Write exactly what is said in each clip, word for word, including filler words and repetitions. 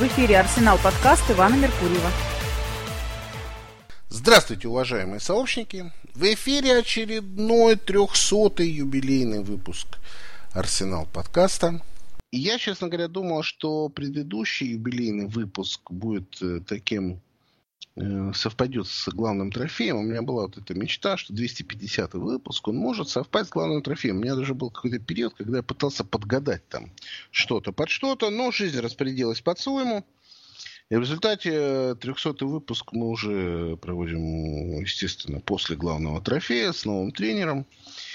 В эфире «Арсенал» подкаст Ивана Меркурьева. Здравствуйте, уважаемые сообщники! В эфире очередной трехсотый юбилейный выпуск «Арсенал» подкаста. И я, честно говоря, думал, что предыдущий юбилейный выпуск будет таким, э, совпадет с главным трофеем. У меня была вот эта мечта, что двести пятидесятый выпуск, он может совпасть с главным трофеем. У меня даже был какой-то период, когда я пытался подгадать там что-то под что-то, но жизнь распорядилась по-своему. И в результате трехсотый выпуск мы уже проводим, естественно, после главного трофея с новым тренером.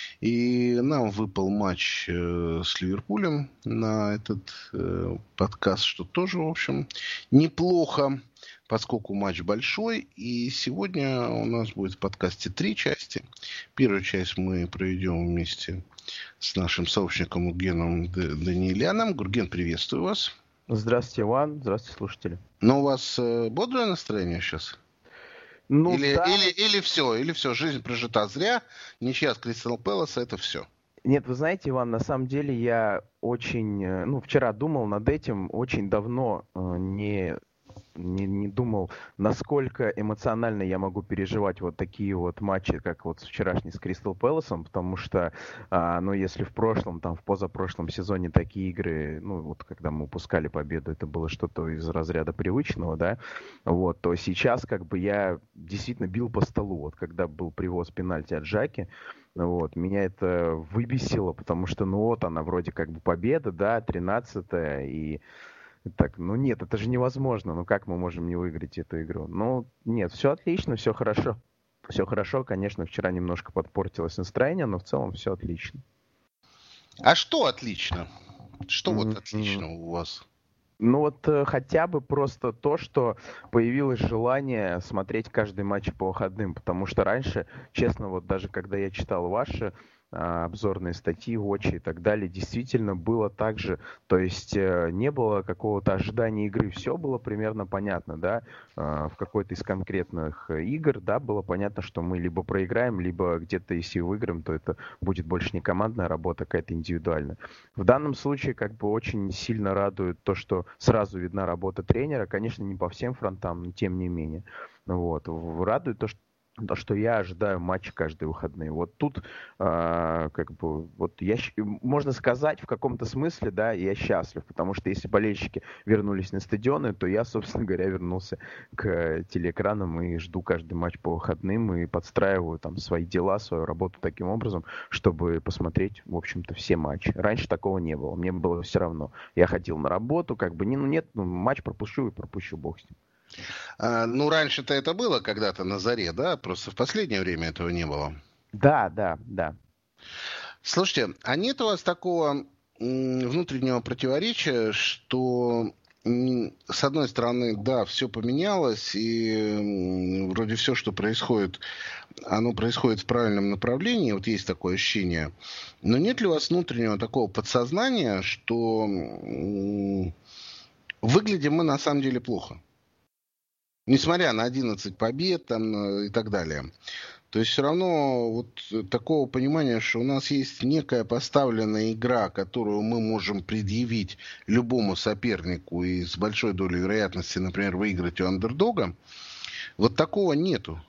И нам выпал матч э, с Ливерпулем на этот э, подкаст, что тоже, в общем, неплохо, поскольку матч большой. И сегодня у нас будет в подкасте три части. Первую часть мы проведем вместе с нашим сообщником Гургеном Даниэляном. Гурген, приветствую вас. Здравствуйте, Иван. Здравствуйте, слушатели. Но у вас э, бодрое настроение сейчас? Ну, или, да. или, или все, или все, жизнь прожита зря, ничья с Кристал Пэласа, это все. Нет, вы знаете, Иван, на самом деле я очень, ну, вчера думал над этим, очень давно э, не... Не, не думал, насколько эмоционально я могу переживать вот такие вот матчи, как вот вчерашний с Кристал Пэласом, потому что, а, ну, если в прошлом, там, в позапрошлом сезоне такие игры, ну, вот когда мы упускали победу, это было что-то из разряда привычного, да, вот, то сейчас, как бы, я действительно бил по столу, вот, когда был привоз пенальти от Жаки, вот, меня это выбесило, потому что, ну, вот она вроде как бы победа, да, тринадцатая, и так, ну нет, это же невозможно. Ну как мы можем не выиграть эту игру? Ну нет, все отлично, все хорошо. Все хорошо, конечно, вчера немножко подпортилось настроение, но в целом все отлично. А что отлично? Что Mm-hmm. вот отлично у вас? Ну вот э, хотя бы просто то, что появилось желание смотреть каждый матч по выходным, потому что раньше, честно, вот даже когда я читал ваши обзорные статьи, watch и так далее, действительно было так же, то есть не было какого-то ожидания игры, все было примерно понятно, да, в какой-то из конкретных игр, да, было понятно, что мы либо проиграем, либо где-то если выиграем, то это будет больше не командная работа, а какая-то индивидуальная. В данном случае как бы очень сильно радует то, что сразу видна работа тренера, конечно, не по всем фронтам, но тем не менее, вот, радует то, что то, что я ожидаю матча каждые выходные. Вот тут, э, как бы, вот я, можно сказать, в каком-то смысле, да, я счастлив, потому что если болельщики вернулись на стадионы, то я, собственно говоря, вернулся к телеэкранам и жду каждый матч по выходным и подстраиваю там свои дела, свою работу таким образом, чтобы посмотреть, в общем-то, все матчи. Раньше такого не было, мне было все равно. Я ходил на работу, как бы, не, ну нет, ну, матч пропущу и пропущу, бог с ним. А, ну, раньше-то это было когда-то на заре, да? Просто в последнее время этого не было. Да, да, да. Слушайте, а нет у вас такого м, внутреннего противоречия, что м, с одной стороны, да, все поменялось, и м, вроде все, что происходит, оно происходит в правильном направлении, вот есть такое ощущение, но нет ли у вас внутреннего такого подсознания, что м, выглядим мы на самом деле плохо? Несмотря на одиннадцать побед там, и так далее. То есть все равно вот такого понимания, что у нас есть некая поставленная игра, которую мы можем предъявить любому сопернику и с большой долей вероятности, например, выиграть у андердога, вот такого нету.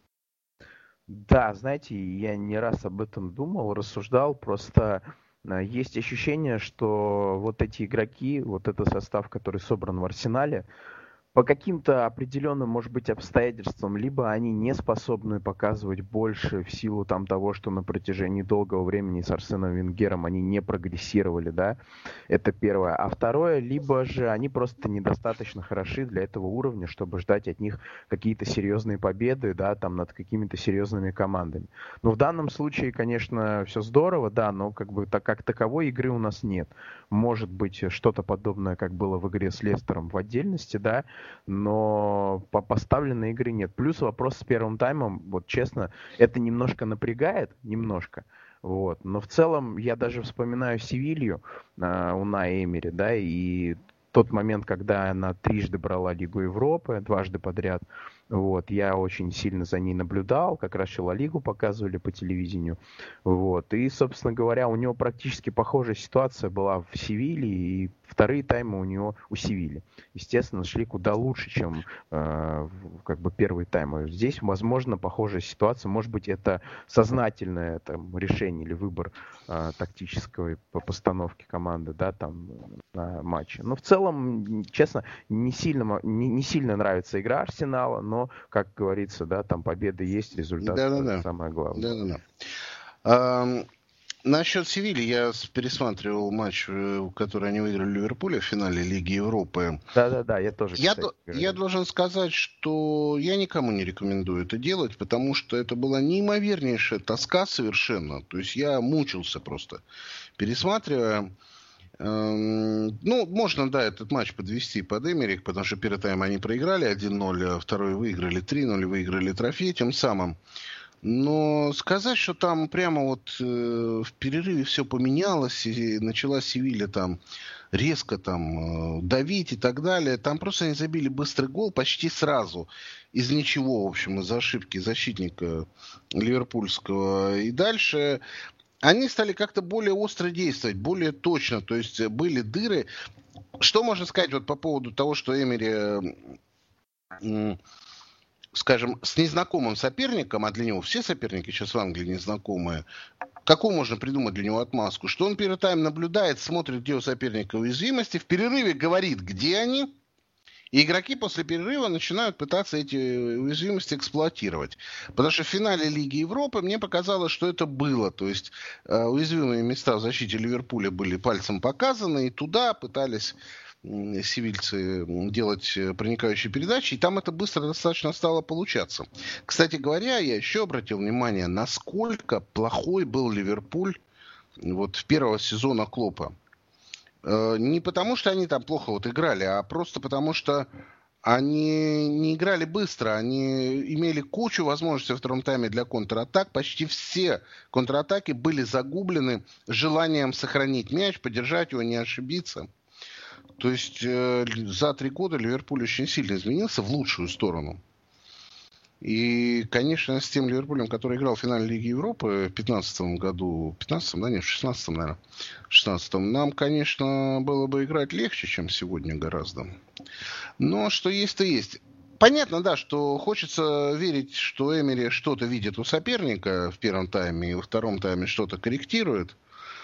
Да, знаете, я не раз об этом думал, рассуждал, просто есть ощущение, что вот эти игроки, вот этот состав, который собран в Арсенале, по каким-то определенным, может быть, обстоятельствам, либо они не способны показывать больше в силу там того, что на протяжении долгого времени с Арсеном Венгером они не прогрессировали, да, это первое. А второе, либо же они просто недостаточно хороши для этого уровня, чтобы ждать от них какие-то серьезные победы, да, там над какими-то серьезными командами. Но в данном случае, конечно, все здорово, да, но как бы так как таковой игры у нас нет. Может быть, что-то подобное, как было в игре с Лестером в отдельности, да, но по поставленной игры нет. Плюс вопрос с первым таймом, вот честно, это немножко напрягает, немножко, вот, но в целом я даже вспоминаю Севилью э, Унай Эмери, да, и тот момент, когда она трижды брала Лигу Европы, дважды подряд, Вот, я очень сильно за ней наблюдал, как раз еще Ла Лигу показывали по телевидению. Вот, и, собственно говоря, у него практически похожая ситуация была в Севилье, и вторые таймы у него у Севильи. Естественно, шли куда лучше, чем э, как бы первые таймы. Здесь, возможно, похожая ситуация. Может быть, это сознательное там, решение или выбор э, тактической по постановке команды, да, там, на матче. Но в целом, честно, не сильно, не, не сильно нравится игра Арсенала, но, как говорится, да, там победа есть, результат Да-да-да. самое главное. Да-да-да. А, насчет Севильи я пересматривал матч, который они выиграли в Ливерпуле в финале Лиги Европы. Да-да-да, я тоже, Я, кстати, я должен сказать, что я никому не рекомендую это делать, потому что это была неимовернейшая тоска совершенно. То есть я мучился просто, пересматривая. Ну, можно, да, этот матч подвести под Эмерих, потому что первый тайм они проиграли один ноль, а второй выиграли три ноль, выиграли трофей тем самым. Но сказать, что там прямо вот э, в перерыве все поменялось, и начала Севилья там резко там э, давить и так далее, там просто они забили быстрый гол почти сразу. Из ничего, в общем, из-за ошибки защитника ливерпульского. И дальше они стали как-то более остро действовать, более точно. То есть были дыры. Что можно сказать вот по поводу того, что Эмери, э, скажем, с незнакомым соперником, а для него все соперники сейчас в Англии незнакомые, какую можно придумать для него отмазку? Что он первый тайм наблюдает, смотрит, где у соперника уязвимости, в перерыве говорит, где они, и игроки после перерыва начинают пытаться эти уязвимости эксплуатировать. Потому что в финале Лиги Европы мне показалось, что это было. То есть э, уязвимые места в защите Ливерпуля были пальцем показаны, и туда пытались э, севильцы делать проникающие передачи, и там это быстро достаточно стало получаться. Кстати говоря, я еще обратил внимание, насколько плохой был Ливерпуль вот в первого сезона Клопа. Не потому, что они там плохо вот играли, а просто потому, что они не играли быстро. Они имели кучу возможностей во втором тайме для контратак. Почти все контратаки были загублены желанием сохранить мяч, подержать его, не ошибиться. То есть э, за три года Ливерпуль очень сильно изменился в лучшую сторону. И, конечно, с тем Ливерпулем, который играл в финале Лиги Европы в две тысячи пятнадцатом году, в пятнадцатом, да, нет, в шестнадцатом, наверное, в шестнадцатом, нам, конечно, было бы играть легче, чем сегодня гораздо. Но что есть, то есть. Понятно, да, что хочется верить, что Эмери что-то видит у соперника в первом тайме и во втором тайме что-то корректирует.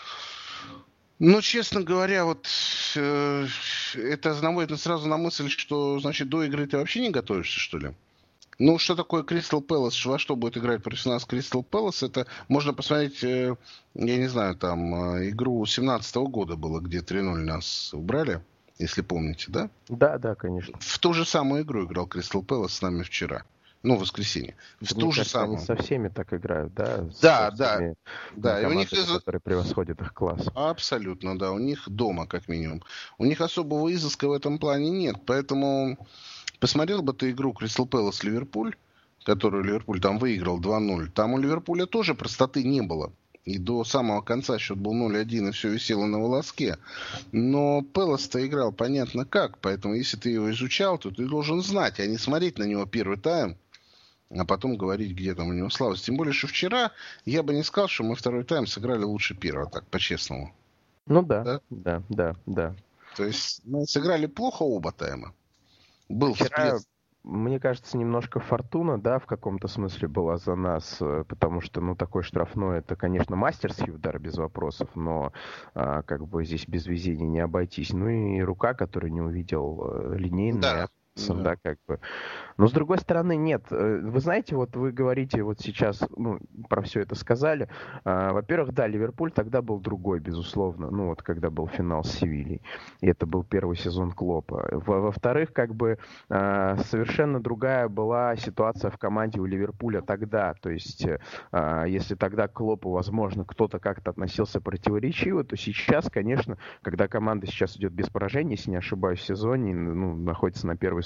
Но, честно говоря, вот э, это наводит сразу на мысль, что, значит, до игры ты вообще не готовишься, что ли? Ну, что такое Кристал Пэлас, во что будет играть против нас Кристал Пэлас, это можно посмотреть, я не знаю, там, игру семнадцатого года было, где три ноль нас убрали, если помните, да? Да, да, конечно. В ту же самую игру играл Кристал Пэлас с нами вчера. Ну, в воскресенье. В Мне ту же кажется, самую. они со всеми так играют, да? Да, со да. всеми, Да, и у них... которые превосходят их класс. Абсолютно, да. У них дома, как минимум. У них особого изыска в этом плане нет, поэтому... Посмотрел бы ты игру Кристал Пэлас Ливерпуль, которую Ливерпуль там выиграл два ноль. Там у Ливерпуля тоже простоты не было. И до самого конца счет был ноль один, и все висело на волоске. Но Пэлас-то играл понятно как. Поэтому, если ты его изучал, то ты должен знать, а не смотреть на него первый тайм, а потом говорить, где там у него слабость. Тем более, что вчера я бы не сказал, что мы второй тайм сыграли лучше первого, так, по-честному. Ну да, да, да, да, да. То есть мы сыграли плохо оба тайма. Был Вчера, всплеск. мне кажется, немножко фортуна, да, в каком-то смысле была за нас, потому что, ну, такой штрафной, это, конечно, мастерский удар, без вопросов, но а, как бы здесь без везения не обойтись. Ну и рука, которую не увидел, линейная, Да. да, да, как бы. Но с другой стороны, нет. Вы знаете, вот вы говорите вот сейчас, ну, про все это сказали. А, во-первых, да, Ливерпуль тогда был другой, безусловно. Ну, вот когда был финал с Севильей. И это был первый сезон Клопа. Во- Во-вторых, как бы а, совершенно другая была ситуация в команде у Ливерпуля тогда. То есть, а, если тогда к Клопу, возможно, кто-то как-то относился противоречиво, то сейчас, конечно, когда команда сейчас идет без поражений, если не ошибаюсь, в сезоне, ну, находится на первой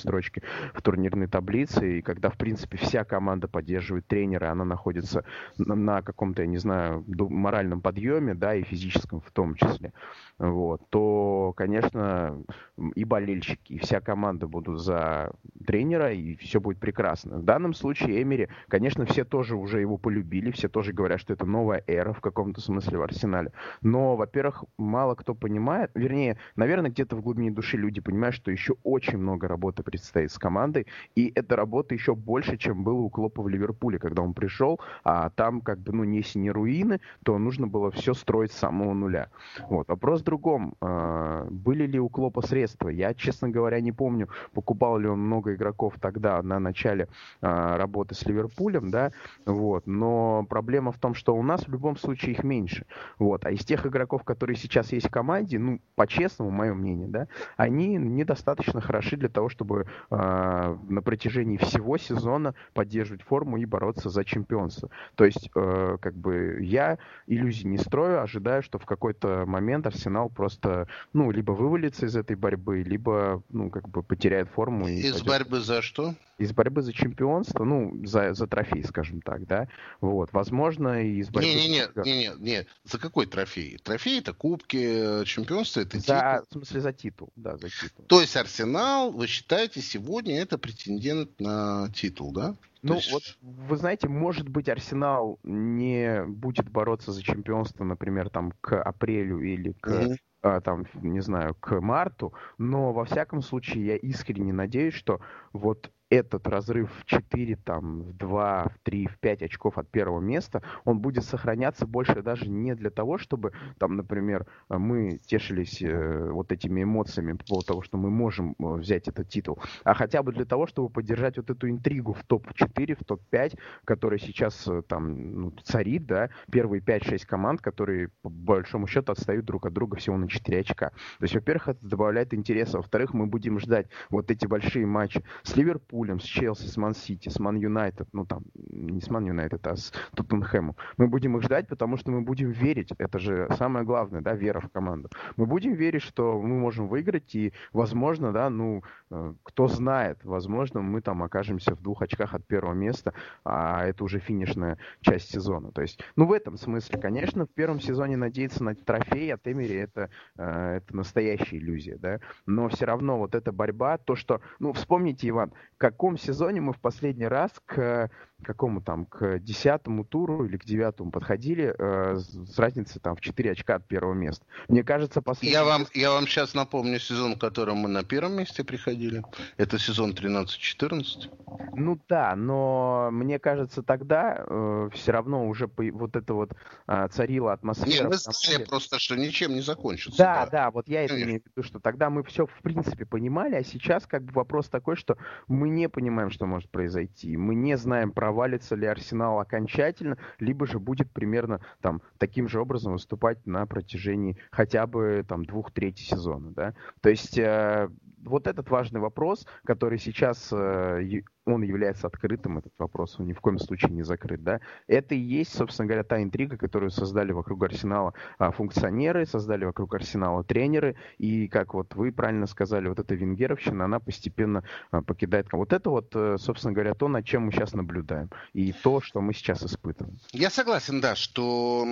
строчки в турнирной таблице, и когда, в принципе, вся команда поддерживает тренера, она находится на, на каком-то, я не знаю, моральном подъеме, да, и физическом в том числе, вот, то, конечно, и болельщики, и вся команда будут за тренера, и все будет прекрасно. В данном случае Эмери, конечно, все тоже уже его полюбили, все тоже говорят, что это новая эра в каком-то смысле в Арсенале. Но, во-первых, мало кто понимает, вернее, наверное, где-то в глубине души люди понимают, что еще очень много работы предстоит с командой, и эта работа еще больше, чем было у Клопа в Ливерпуле, когда он пришел, а там как бы, ну, если не руины, то нужно было все строить с самого нуля. Вот. Вопрос в другом. Были ли у Клопа средства? Я, честно говоря, не помню, покупал ли он много игроков тогда на начале работы с Ливерпулем, да, вот, но проблема в том, что у нас в любом случае их меньше, вот, а из тех игроков, которые сейчас есть в команде, ну, по-честному, мое мнение, да, они недостаточно хороши для того, чтобы э, на протяжении всего сезона поддерживать форму и бороться за чемпионство. То есть, э, как бы, я иллюзий не строю, ожидаю, что в какой-то момент Арсенал просто, ну, либо вывалится из этой борьбы, либо, ну, как бы, потеряет форму. И из пойдет... борьбы за что? Из борьбы за чемпионство, ну, за, за трофей, скажем так, да, вот, возможно, и из борьбы... Не-не-не, не, не, за какой трофей? Трофей — это кубки, чемпионство — это за, титул. В смысле, за титул, да, за титул. То есть Арсенал, вы считаете, сегодня это претендент на титул, да? Ну, есть... вот, вы знаете, может быть, Арсенал не будет бороться за чемпионство, например, там, к апрелю или к... Mm-hmm. там, не знаю, к марту, но во всяком случае я искренне надеюсь, что вот этот разрыв в четыре, там, в два, в три, в пять очков от первого места, он будет сохраняться больше даже не для того, чтобы, там, например, мы тешились э, вот этими эмоциями по поводу того, что мы можем взять этот титул, а хотя бы для того, чтобы поддержать вот эту интригу в топ четыре, в топ пять, которая сейчас там, ну, царит, да, первые пять-шесть команд, которые по большому счету отстают друг от друга всего на четыре очка. То есть, во-первых, это добавляет интереса, во-вторых, мы будем ждать вот эти большие матчи с Ливерпулем, с Челси, с Ман-Сити, с Ман-Юнайтед, ну там, не с Ман-Юнайтед, а с Тоттенхэмом. Мы будем их ждать, потому что мы будем верить, это же самое главное, да, вера в команду. Мы будем верить, что мы можем выиграть, и, возможно, да, ну, кто знает, возможно, мы там окажемся в двух очках от первого места, а это уже финишная часть сезона. То есть, ну, в этом смысле, конечно, в первом сезоне надеяться на трофей от Эмери, это, это настоящая иллюзия, да, но все равно вот эта борьба, то, что, ну, вспомните, Иван, в каком сезоне мы в последний раз к какому там, к десятому туру или к девятому подходили э, с разницей там в четыре очка от первого места. Мне кажется, последний... Я вам, я вам сейчас напомню сезон, в котором мы на первом месте приходили. Это сезон тринадцать-четырнадцать. Ну да, но мне кажется, тогда э, все равно уже по, вот это вот э, царила атмосфера. Не, мы знали просто, что ничем не закончится. Да, да, да, вот я Конечно. это имею в виду, что тогда мы все в принципе понимали, а сейчас как бы вопрос такой, что мы не понимаем, что может произойти. Мы не знаем, провалится ли Арсенал окончательно, либо же будет примерно там таким же образом выступать на протяжении хотя бы там двух третий сезона, да. То есть э, вот этот важный вопрос, который сейчас э, он является открытым, этот вопрос, он ни в коем случае не закрыт, да. Это и есть, собственно говоря, та интрига, которую создали вокруг Арсенала а, функционеры, создали вокруг Арсенала тренеры, и, как вот вы правильно сказали, вот эта венгеровщина, она постепенно а, покидает. Вот это вот, собственно говоря, то, над чем мы сейчас наблюдаем, и то, что мы сейчас испытываем. Я согласен, да, что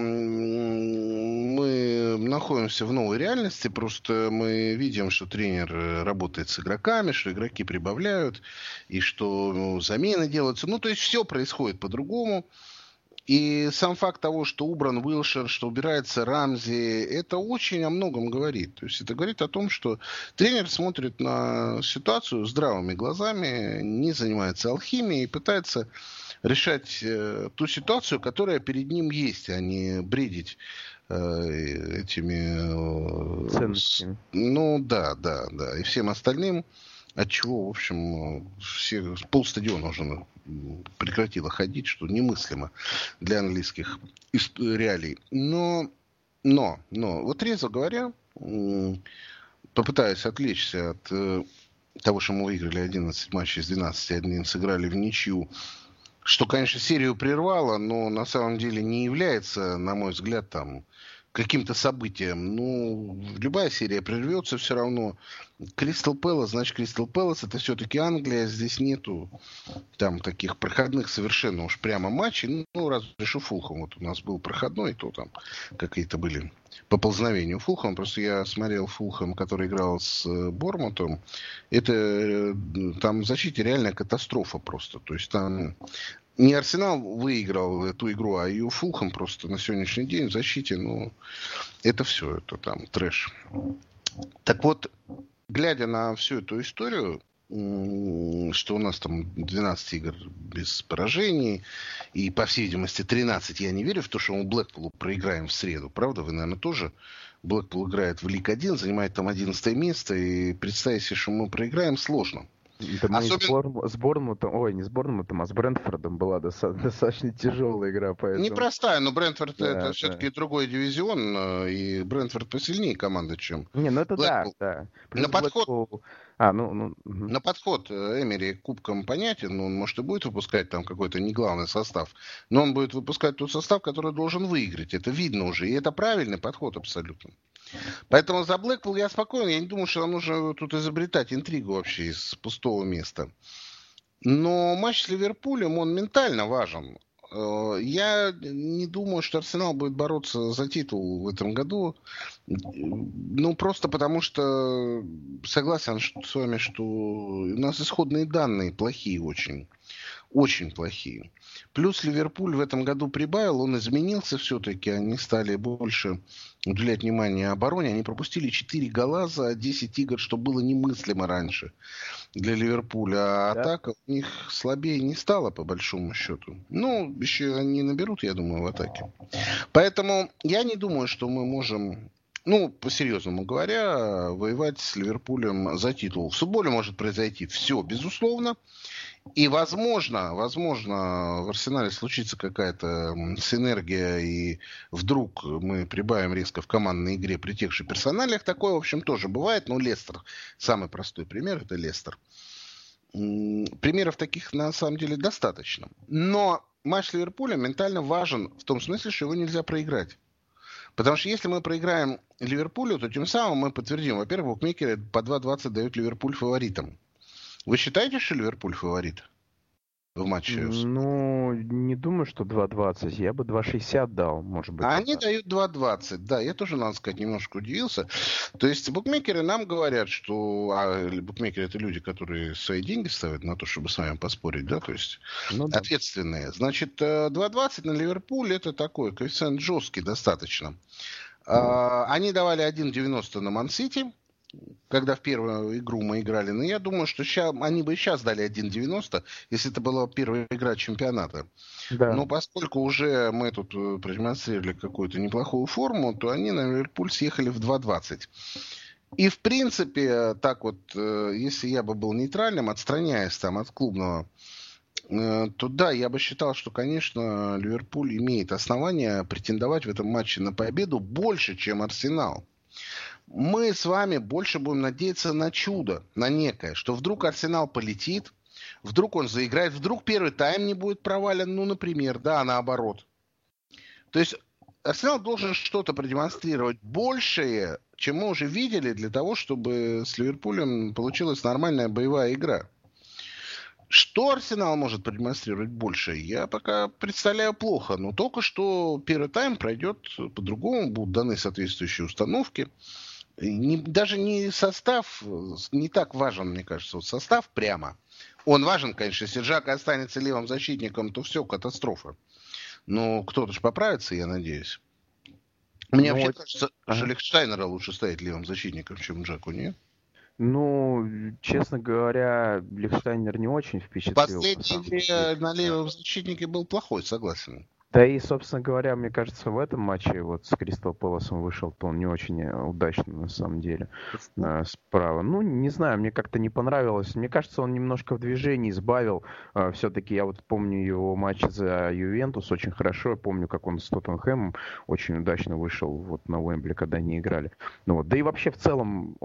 мы находимся в новой реальности, просто мы видим, что тренер работает с игроками, что игроки прибавляют, и что ну, замены делаются. Ну, то есть все происходит по-другому. И сам факт того, что убран Уилшер, что убирается Рамзи, это очень о многом говорит. То есть это говорит о том, что тренер смотрит на ситуацию здравыми глазами, не занимается алхимией и пытается решать э, ту ситуацию, которая перед ним есть, а не бредить э, этими... Э, ценностями. Ну, да, да, да. И всем остальным, от чего, в общем, все, полстадиона уже прекратило ходить, что немыслимо для английских реалий. Но, но, но, вот резко говоря, попытаясь отвлечься от того, что мы выиграли одиннадцать матчей из двенадцати, одним сыграли в ничью, что, конечно, серию прервало, но на самом деле не является, на мой взгляд, там каким-то событиям. Ну, любая серия прервется все равно. Кристал Пэлас, значит, Кристал Пэлас это все-таки Англия, здесь нету там таких проходных совершенно уж прямо матчей. Ну, разве что Фулхэм. Вот у нас был проходной, то там какие-то были поползновения у Фулхэма. Просто я смотрел Фулхэм, который играл с Бормутом. Это там в защите реальная катастрофа просто. То есть там не Арсенал выиграл эту игру, а ее Фулхэм просто на сегодняшний день в защите, ну, это все, это там трэш. Так вот, глядя на всю эту историю, что у нас там двенадцать игр без поражений, и, по всей видимости, тринадцать, я не верю в то, что мы Блэкпулу проиграем в среду. Правда, вы, наверное, тоже. Блэкпул играет в Лиг один, занимает там одиннадцатое место, и представить себе, что мы проиграем, сложно. Да мы Особенно... с Борнмутом, ой, не с Борнмутом, а с Брентфордом была достаточно тяжелая игра. Поэтому... Непростая, но Брентфорд да, это да. все-таки другой дивизион, и Брентфорд посильнее команда, чем Не, ну это Блэкпул. да, да. Плюс на подход, Блэкпул... а, ну, ну, угу. на подход Эмери к кубкам понятен, но он, может, и будет выпускать там какой-то не главный состав, но он будет выпускать тот состав, который должен выиграть. Это видно уже, и это правильный подход абсолютно. Поэтому за Блэкпул я спокоен. Я не думаю, что нам нужно тут изобретать интригу вообще из пустого места. Но матч с Ливерпулем, он ментально важен. Я не думаю, что Арсенал будет бороться за титул в этом году. Ну, просто потому что согласен с вами, что у нас исходные данные плохие очень. Очень плохие. Плюс Ливерпуль в этом году прибавил, он изменился все-таки, они стали больше уделять внимание обороне, они пропустили четыре гола за десять игр, что было немыслимо раньше для Ливерпуля, а да. атака у них слабее не стала, по большому счету. Ну, еще они наберут, я думаю, в атаке. Поэтому я не думаю, что мы можем... Ну, по-серьезному говоря, воевать с Ливерпулем за титул. В футболе может произойти все, безусловно. И, возможно, возможно, в Арсенале случится какая-то синергия, и вдруг мы прибавим резко в командной игре при тех же персоналиях. Такое, в общем, тоже бывает. Но Лестер, самый простой пример, это Лестер. Примеров таких, на самом деле, достаточно. Но матч с Ливерпулем ментально важен в том смысле, что его нельзя проиграть. Потому что если мы проиграем Ливерпулю, то тем самым мы подтвердим, во-первых, букмекеры по два двадцать дают Ливерпуль фаворитом. Вы считаете, что Ливерпуль фаворит в матче? Ну, не думаю, что два двадцать. Я бы два шестьдесят дал, может быть. А они дают два двадцать. Да, я тоже, надо сказать, немножко удивился. То есть букмекеры нам говорят, что... А букмекеры — это люди, которые свои деньги ставят на то, чтобы с вами поспорить, да? То есть ну, да. ответственные. Значит, два двадцать на Ливерпуль — это такой коэффициент жесткий достаточно. Ну. А, они давали один девяносто на Ман-Сити, когда в первую игру мы играли. Но я думаю, что ща, они бы и сейчас дали один девяносто, если это была первая игра чемпионата. Да. Но поскольку уже мы тут продемонстрировали какую-то неплохую форму, то они на Ливерпуль съехали в два двадцать. И, в принципе, так вот, если я бы был нейтральным, отстраняясь там от клубного, то да, я бы считал, что, конечно, Ливерпуль имеет основания претендовать в этом матче на победу больше, чем Арсенал. Мы с вами больше будем надеяться на чудо, на некое, что вдруг Арсенал полетит, вдруг он заиграет, вдруг первый тайм не будет провален, ну, например, да, наоборот. То есть Арсенал должен что-то продемонстрировать большее, чем мы уже видели, для того, чтобы с Ливерпулем получилась нормальная боевая игра. Что Арсенал может продемонстрировать больше, я пока представляю плохо. Но только что первый тайм пройдет по-другому, будут даны соответствующие установки. Не, даже не состав, не так важен, мне кажется, вот состав прямо. Он важен, конечно, если Джака останется левым защитником, то все, катастрофа. Но кто-то же поправится, я надеюсь. Мне ну, вообще вот... кажется, ага. что Лихтенштайнера лучше ставить левым защитником, чем Джаку, нет? Ну, честно говоря, Лихтенштайнер не очень впечатлил. Последний игре на левом защитнике был плохой, согласен. Да и, собственно говоря, мне кажется, в этом матче вот с Кристал Пэласом вышел, то он не очень удачно, на самом деле, э, справа. Ну, не знаю, мне как-то не понравилось. Мне кажется, он немножко в движении сбавил. Э, все-таки я вот помню его матч за Ювентус очень хорошо. Я помню, как он с Тоттенхэмом очень удачно вышел вот на Уэмбли, когда они играли. Ну, вот. Да и вообще в целом он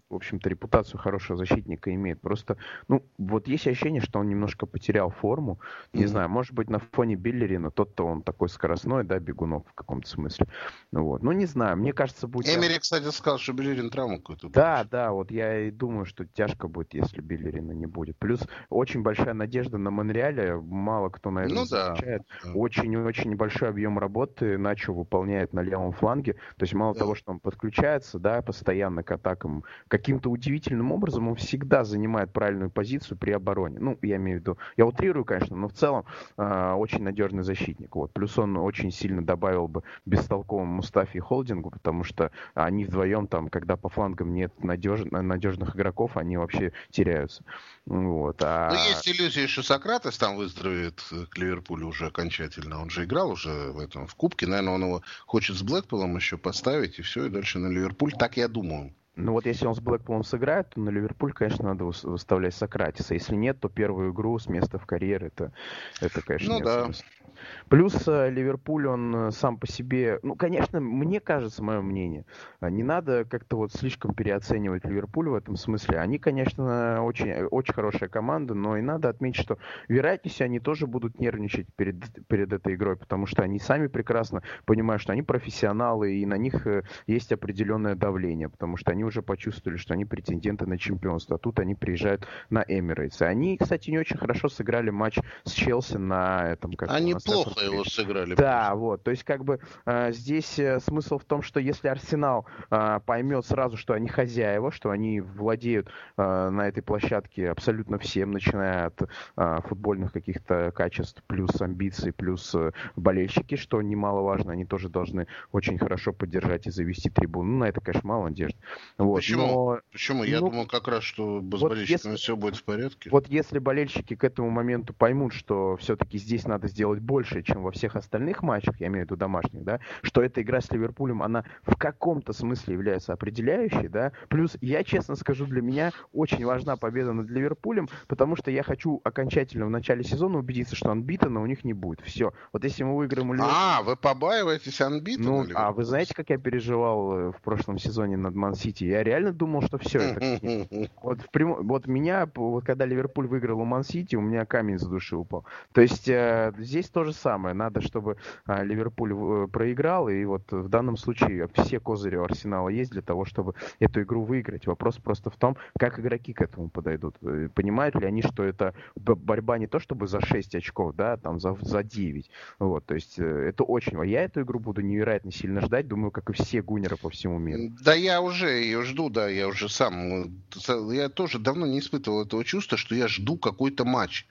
в общем-то, репутацию хорошего защитника имеет. Просто, ну, вот есть ощущение, что он немножко потерял форму. Не mm-hmm. знаю, может быть, на фоне Беллерина, тот-то он такой скоростной, да, бегунок в каком-то смысле. Ну, вот. Ну, не знаю, мне кажется, будет... Эмери, кстати, сказал, что Беллерин травму какую-то. Да, будет. Да, вот я и думаю, что тяжко будет, если Беллерина не будет. Плюс очень большая надежда на Монреале, мало кто на это ну, замечает. Да. Очень-очень большой объем работы Начо выполняет на левом фланге. То есть мало да. того, что он подключается, да, постоянно к атакам, каким-то удивительным образом он всегда занимает правильную позицию при обороне. Ну, я имею в виду, я утрирую, конечно, но в целом э, очень надежный защитник. Вот. Плюс он очень сильно добавил бы бестолковому Мустафе и Холдингу, потому что они вдвоем там, когда по флангам нет надеж... надежных игроков, они вообще теряются. Вот. А... Ну, есть иллюзия, что Сократес там выздоровеет к Ливерпулю уже окончательно. Он же играл уже в этом, в Кубке. Наверное, он его хочет с Блэкпулом еще поставить, и все, и дальше на Ливерпуль. Так я думаю. Ну вот если он с Блэкпулом сыграет, то на Ливерпуль, конечно, надо выставлять Сократиса. Если нет, то первую игру с места в карьере, это, это конечно, ну, нет да. смысла. Плюс Ливерпуль, он сам по себе... Ну, конечно, мне кажется, мое мнение, не надо как-то вот слишком переоценивать Ливерпуль в этом смысле. Они, конечно, очень, очень хорошая команда, но и надо отметить, что, вероятнее всего, они тоже будут нервничать перед, перед этой игрой, потому что они сами прекрасно понимают, что они профессионалы, и на них есть определенное давление, потому что они уже почувствовали, что они претенденты на чемпионство, а тут они приезжают на Эмирейтс. Они, кстати, не очень хорошо сыграли матч с Челси на этом... Как они плохо его сыграли. Да, просто. Вот. То есть, как бы, э, здесь э, смысл в том, что если Арсенал э, поймет сразу, что они хозяева, что они владеют э, на этой площадке абсолютно всем, начиная от э, футбольных каких-то качеств, плюс амбиций, плюс э, болельщики, что немаловажно, они тоже должны очень хорошо поддержать и завести трибуну. Ну, на это, конечно, мало надежды. Вот. Почему? Но, Почему? Я ну, думал как раз, что с вот болельщиками если, все будет в порядке. Вот если болельщики к этому моменту поймут, что все-таки здесь надо сделать больше, чем во всех остальных матчах, я имею в виду домашних, да, что эта игра с Ливерпулем, она в каком-то смысле является определяющей, да, плюс, я честно скажу, для меня очень важна победа над Ливерпулем, потому что я хочу окончательно в начале сезона убедиться, что анбитена у них не будет. Все. Вот если мы выиграем у Ливерпуля... А, вы побаиваетесь анбитена? Ну, а вы знаете, как я переживал в прошлом сезоне над Ман-Сити? Я реально думал, что все это... Вот, в прям... вот меня, вот когда Ливерпуль выиграл у Ман-Сити, у меня камень с души упал. То есть э, здесь то же самое. Надо, чтобы э, Ливерпуль э, проиграл, и вот в данном случае все козыри у Арсенала есть для того, чтобы эту игру выиграть. Вопрос просто в том, как игроки к этому подойдут. Понимают ли они, что это борьба не то чтобы за шесть очков, да, там за, за девять. Вот, то есть э, это очень... Я эту игру буду невероятно сильно ждать, думаю, как и все гуннеры по всему миру. Да я уже ее жду, да, я уже сам... Я тоже давно не испытывал этого чувства, что я жду какой-то матч.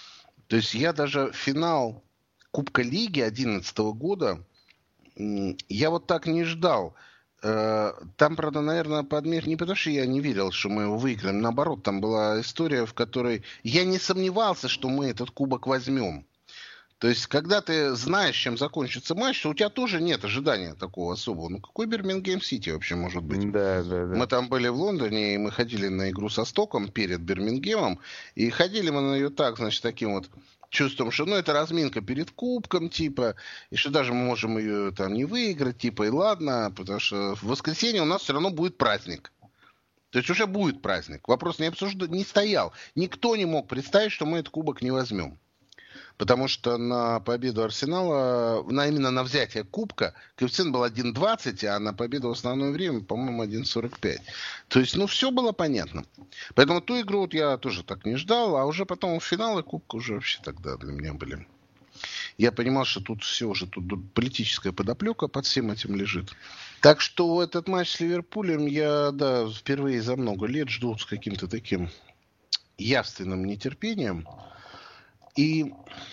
То есть я даже финал Кубка Лиги две тысячи одиннадцатого года я вот так не ждал. Там, правда, наверное, подмех не потому, что я не верил, что мы его выиграем. Наоборот, там была история, в которой я не сомневался, что мы этот кубок возьмем. То есть, когда ты знаешь, чем закончится матч, то у тебя тоже нет ожидания такого особого. Ну, какой Бирмингем Сити вообще может быть? Да, да, да. Мы там были в Лондоне, и мы ходили на игру со Стоком перед Бирмингемом. И ходили мы на нее так, значит, таким вот чувством, что, ну, это разминка перед кубком, типа, и что даже мы можем ее там не выиграть, типа, и ладно, потому что в воскресенье у нас все равно будет праздник. То есть уже будет праздник. Вопрос не обсужд... не стоял. Никто не мог представить, что мы этот кубок не возьмем. Потому что на победу Арсенала, на, именно на взятие кубка, коэффициент был один двадцать, а на победу в основное время, по-моему, один сорок пять. То есть, ну, все было понятно. Поэтому ту игру вот я тоже так не ждал, а уже потом финалы кубка уже вообще тогда для меня были. Я понимал, что тут все уже, тут, тут политическая подоплека под всем этим лежит. Так что этот матч с Ливерпулем я, да, впервые за много лет жду с каким-то таким явственным нетерпением. И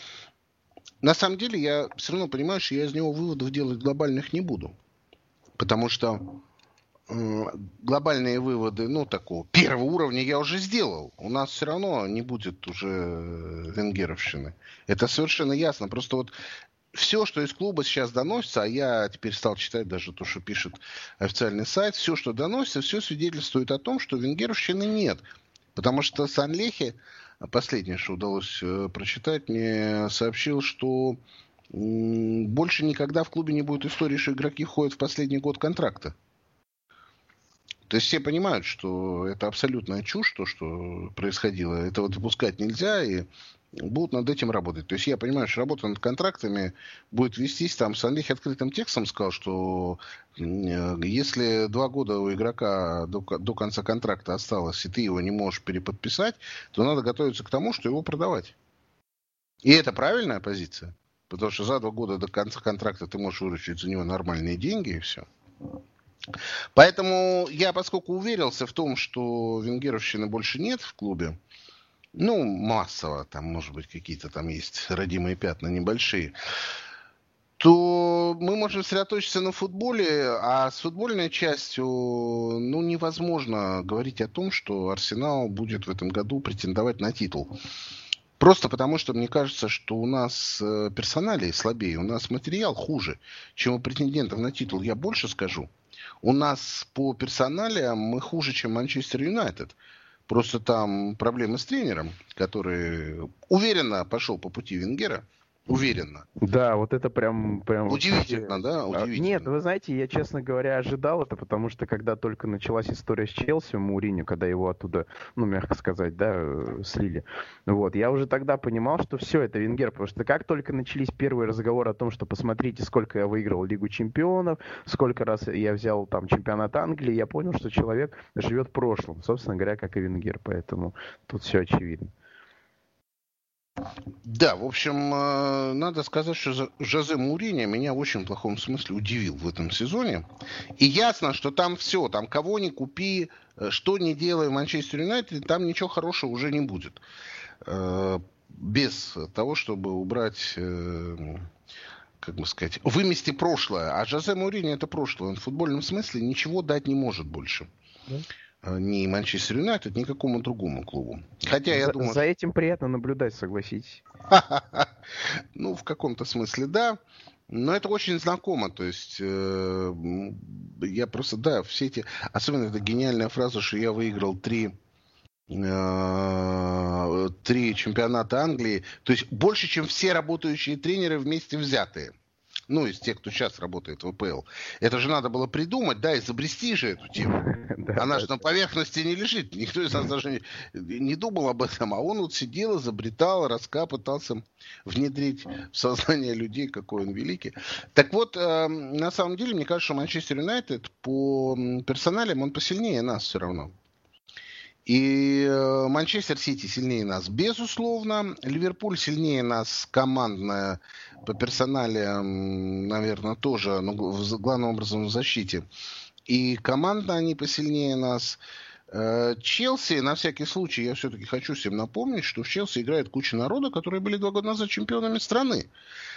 на самом деле я все равно понимаю, что я из него выводов делать глобальных не буду. Потому что э, глобальные выводы, ну, такого первого уровня я уже сделал. У нас все равно не будет уже венгеровщины. Это совершенно ясно. Просто вот все, что из клуба сейчас доносится, а я теперь стал читать даже то, что пишет официальный сайт, все, что доносится, все свидетельствует о том, что венгеровщины нет. Потому что Санлехи, последнее, что удалось э, прочитать, мне сообщил, что м- больше никогда в клубе не будет истории, что игроки ходят в последний год контракта. То То есть все понимают, что это абсолютная чушь, то, что происходило. Этого допускать нельзя, и будут над этим работать. То есть я понимаю, что работа над контрактами будет вестись. Там Санлих открытым текстом сказал, что если два года у игрока до, до конца контракта осталось, и ты его не можешь переподписать, то надо готовиться к тому, что его продавать. И это правильная позиция. Потому что за два года до конца контракта ты можешь выручить за него нормальные деньги, и все. Поэтому я, поскольку уверился в том, что венгеровщины больше нет в клубе, ну, массово, там, может быть, какие-то там есть родимые пятна небольшие, то мы можем сосредоточиться на футболе, а с футбольной частью, ну, невозможно говорить о том, что Арсенал будет в этом году претендовать на титул. Просто потому, что мне кажется, что у нас персоналии слабее, у нас материал хуже, чем у претендентов на титул. Я больше скажу. У нас по персоналиям мы хуже, чем Манчестер Юнайтед. Просто там проблемы с тренером, который уверенно пошел по пути Венгера. Уверенно. Да, вот это прям... прям Удивительно, да? Удивительно. Нет, вы знаете, я, честно говоря, ожидал это, потому что когда только началась история с Челси, Мауриньо, когда его оттуда, ну, мягко сказать, да, слили, вот, я уже тогда понимал, что все, это Венгер, потому что как только начались первые разговоры о том, что посмотрите, сколько я выиграл Лигу Чемпионов, сколько раз я взял там чемпионат Англии, я понял, что человек живет прошлым, собственно говоря, как и Венгер, поэтому тут все очевидно. Да, в общем, надо сказать, что Жозе Мауриньо меня в очень плохом смысле удивил в этом сезоне. И ясно, что там все, там кого ни купи, что ни делай в Манчестер Юнайтед, там ничего хорошего уже не будет. Без того, чтобы убрать, как бы сказать, вымести прошлое. А Жозе Мауриньо это прошлое. Он в футбольном смысле ничего дать не может больше. Да? Ни Манчестер Юнайтед, ни какому другому клубу. Хотя я за, думаю... За этим приятно наблюдать, согласитесь. Ну, в каком-то смысле, да. Но это очень знакомо. То есть, э, я просто, да, все эти... Особенно эта гениальная фраза, что я выиграл три, э, три чемпионата Англии. То есть, больше, чем все работающие тренеры вместе взятые. Ну, из тех, кто сейчас работает в АПЛ. Это же надо было придумать, да, изобрести же эту тему. Она же на поверхности не лежит. Никто из нас даже не думал об этом. А он вот сидел, изобретал, раска, пытался внедрить в сознание людей, какой он великий. Так вот, на самом деле, мне кажется, что Манчестер Юнайтед по персоналям, он посильнее нас все равно. И Манчестер Сити сильнее нас, безусловно. Ливерпуль сильнее нас командно, по персоналиям, наверное, тоже, но главным образом в защите. И командно они посильнее нас. Челси, на всякий случай, я все-таки хочу всем напомнить, что в Челси играет куча народа, которые были два года назад чемпионами страны.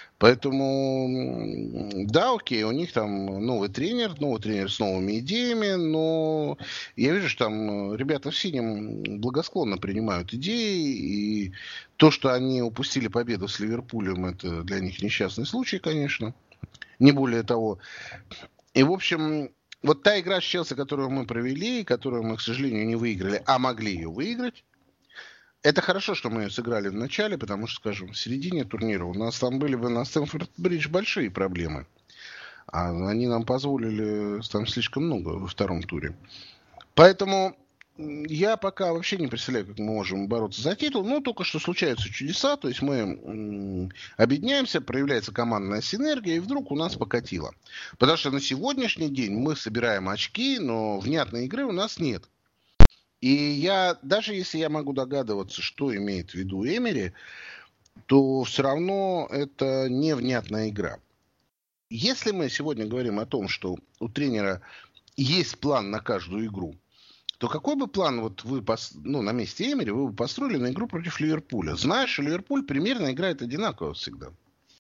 Поэтому, да, окей, у них там новый тренер, новый тренер с новыми идеями, но я вижу, что там ребята в синем благосклонно принимают идеи, и то, что они упустили победу с Ливерпулем, это для них несчастный случай, конечно, не более того. И, в общем, вот та игра с Челси, которую мы провели, которую мы, к сожалению, не выиграли, а могли ее выиграть, это хорошо, что мы ее сыграли в начале, потому что, скажем, в середине турнира у нас там были бы на Стэмфорд-Бридж большие проблемы. А они нам позволили там слишком много во втором туре. Поэтому я пока вообще не представляю, как мы можем бороться за титул. Но только что случаются чудеса. То есть мы объединяемся, проявляется командная синергия, и вдруг у нас покатило. Потому что на сегодняшний день мы собираем очки, но внятной игры у нас нет. И я, даже если я могу догадываться, что имеет в виду Эмери, то все равно это невнятная игра. Если мы сегодня говорим о том, что у тренера есть план на каждую игру, то какой бы план вот вы, ну, на месте Эмери вы бы построили на игру против Ливерпуля? Знаешь, что Ливерпуль примерно играет одинаково всегда.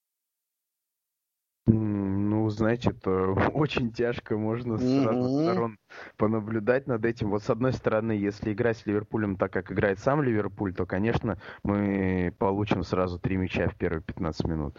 Ну, знаете, это очень тяжко, можно с mm-hmm. разных сторон понаблюдать над этим. Вот с одной стороны, если играть с Ливерпулем так, как играет сам Ливерпуль, то, конечно, мы получим сразу три мяча в первые пятнадцать минут.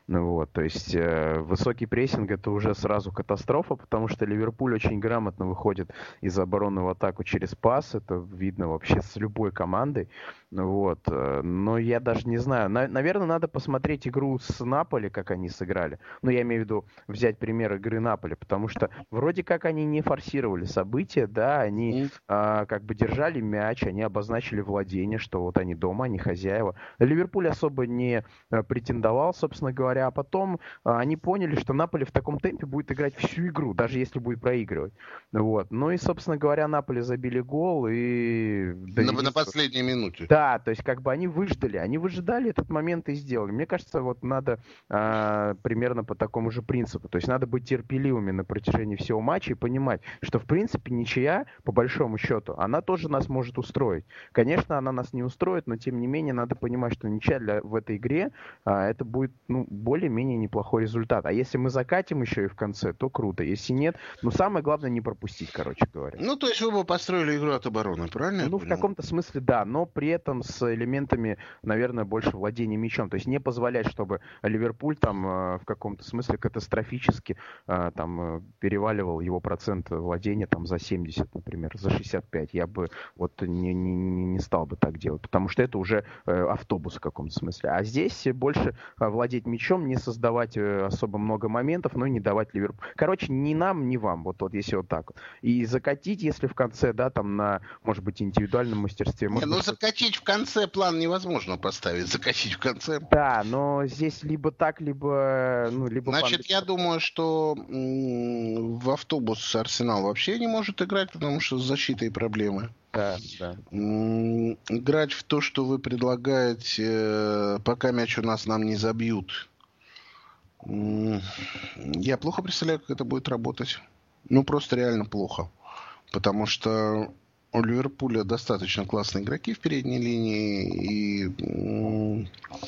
Ну вот, то есть э, высокий прессинг — это уже сразу катастрофа, потому что Ливерпуль очень грамотно выходит из обороны в атаку через пас. Это видно вообще с любой командой. Ну вот, э, но я даже не знаю. На- наверное, надо посмотреть игру с Наполи, как они сыграли. Ну, я имею в виду взять пример игры Наполи, потому что вроде как они не форсировали события, да, они М. а, как бы держали мяч, они обозначили владение, что вот они дома, они хозяева. Ливерпуль особо не э, претендовал, собственно говоря, а потом а, они поняли, что Наполи в таком темпе будет играть всю игру, даже если будет проигрывать. Вот. Ну и, собственно говоря, Наполи забили гол и На, довели... на последней минуте. Да, то есть как бы они выждали, они выжидали этот момент и сделали. Мне кажется, вот надо а, примерно по такому же принципу. То есть надо быть терпеливыми на протяжении всего матча и понимать, что в принципе ничья, по большому счету, она тоже нас может устроить. Конечно, она нас не устроит, но тем не менее надо понимать, что ничья для, в этой игре а, это будет ну, более-менее неплохой результат. А если мы закатим еще и в конце, то круто. Если нет, ну самое главное не пропустить, короче говоря. Ну, то есть вы бы построили игру от обороны, правильно? Ну, в каком-то смысле, да, но при этом с элементами, наверное, больше владения мячом. То есть не позволять, чтобы Ливерпуль там э, в каком-то смысле катастрофически э, там э, переваливал его процент владения там за семьдесят, например, за шестьдесят пять. Я бы вот не, не, не стал бы так делать, потому что это уже э, автобус в каком-то смысле. А здесь больше э, владеть мячом, не создавать э, особо много моментов, но и не давать Ливерпулю. Короче, ни нам, ни вам, вот, вот если вот так вот. И закатить, если в конце, да, там на, может быть, индивидуальном мастерстве. Не, Может ну быть, закатить в конце план невозможно поставить. Закатить в конце. да, но здесь либо так, либо, ну, либо... Значит, я думаю, что м, в автобус Арсенал вообще не может играть, потому что с защитой проблемы. Да, да. М, Играть в то, что вы предлагаете, э, пока мяч у нас нам не забьют. М, Я плохо представляю, как это будет работать. Ну, просто реально плохо. Потому что у Ливерпуля достаточно классные игроки в передней линии. И,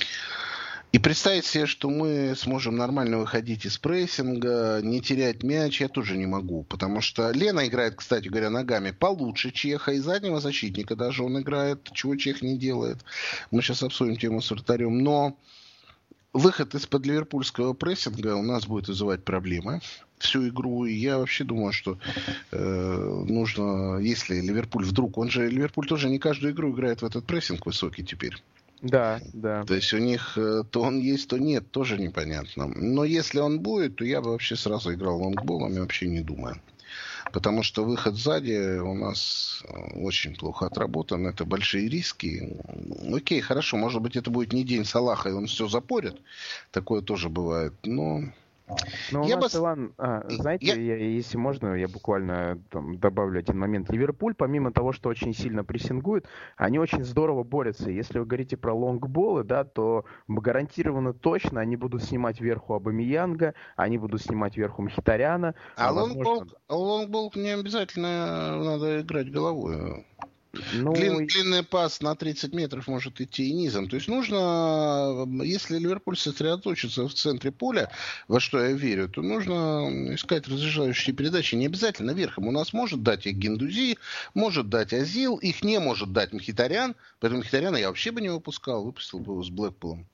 и представить себе, что мы сможем нормально выходить из прессинга, не терять мяч, я тоже не могу. Потому что Лена играет, кстати говоря, ногами получше Чеха. И заднего защитника даже он играет, чего Чех не делает. Мы сейчас обсудим тему с вратарем. Но выход из-под ливерпульского прессинга у нас будет вызывать проблемы всю игру. И я вообще думаю, что э, нужно, если Ливерпуль вдруг, он же, Ливерпуль тоже не каждую игру играет в этот прессинг высокий теперь. Да, да. То есть у них э, то он есть, то нет, тоже непонятно. Но если он будет, то я бы вообще сразу играл лонгболами, вообще не думая. Потому что выход сзади у нас очень плохо отработан. Это большие риски. Окей, хорошо, может быть, это будет не день Салаха, и он все запорит. Такое тоже бывает. Но... Ну, у я нас, бы... Иван, а, знаете, я... я, если можно, я буквально там, добавлю один момент. Ливерпуль, помимо того, что очень сильно прессингует, они очень здорово борются. Если вы говорите про лонгболы, да, то гарантированно точно они будут снимать вверху Абамиянга, они будут снимать вверху Мхитаряна. А, а возможно... лонгбол, лонгбол не обязательно надо играть головой. Ну, Длин, длинный пас на тридцать метров может идти и низом. То есть нужно, если Ливерпуль сосредоточится в центре поля, во что я верю, то нужно искать разрешающие передачи. Не обязательно верхом. У нас может дать их Гендузи, может дать Азил, их не может дать Мхитарян. Поэтому Мхитаряна я вообще бы не выпускал, выпустил бы его с Блэкпулом.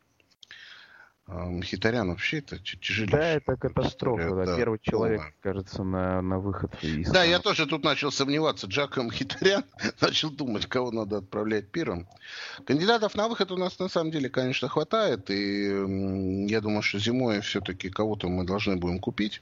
Мхитарян вообще это тяжелее. Да, это катастрофа. Да. Да, Первый человек, полная. кажется, на, на выход из... Да, я тоже тут начал сомневаться. Джако Мхитарян. Начал думать, кого надо отправлять первым. Кандидатов на выход у нас на самом деле, конечно, хватает. И я думаю, что зимой все-таки кого-то мы должны будем купить.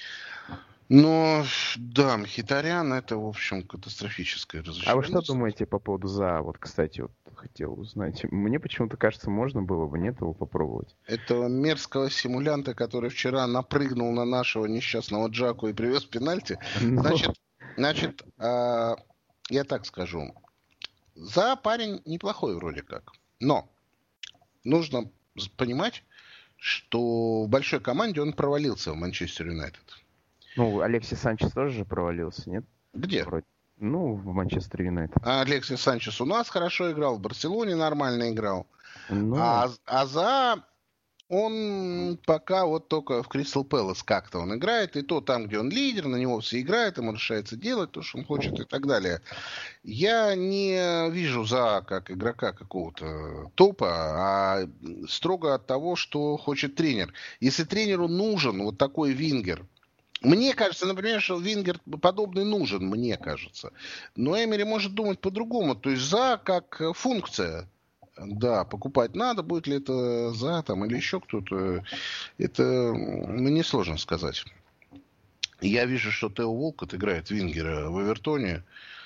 Но, да, Мхитарян это, в общем, катастрофическое разочарование. А вы что думаете по поводу ЗА? Вот, кстати, вот хотел узнать. Мне почему-то кажется, можно было бы, нет, его попробовать. Этого мерзкого симулянта, который вчера напрыгнул на нашего несчастного Джаку и привез пенальти. Но... Значит, значит э, я так скажу. ЗА парень неплохой вроде как. Но нужно понимать, что в большой команде он провалился в Манчестер Юнайтед. Ну, Алексис Санчес тоже же провалился, нет? Где? Вроде. Ну, в Манчестер Юнайтед. А Алексис Санчес у нас хорошо играл, в Барселоне нормально играл. Ну... А, а за Он пока вот только в Кристал Пэлас как-то он играет, и то там, где он лидер, на него все играют, ему решается делать то, что он хочет и так далее. Я не вижу за как игрока какого-то топа, а строго от того, что хочет тренер. Если тренеру нужен вот такой вингер, мне кажется, например, что вингер подобный нужен, мне кажется. Но Эмери может думать по-другому, то есть за как функция. Да, покупать надо, будет ли это за там или еще кто-то, это мне сложно сказать. Я вижу, что Тео Волкотт играет вингера в Эвертоне.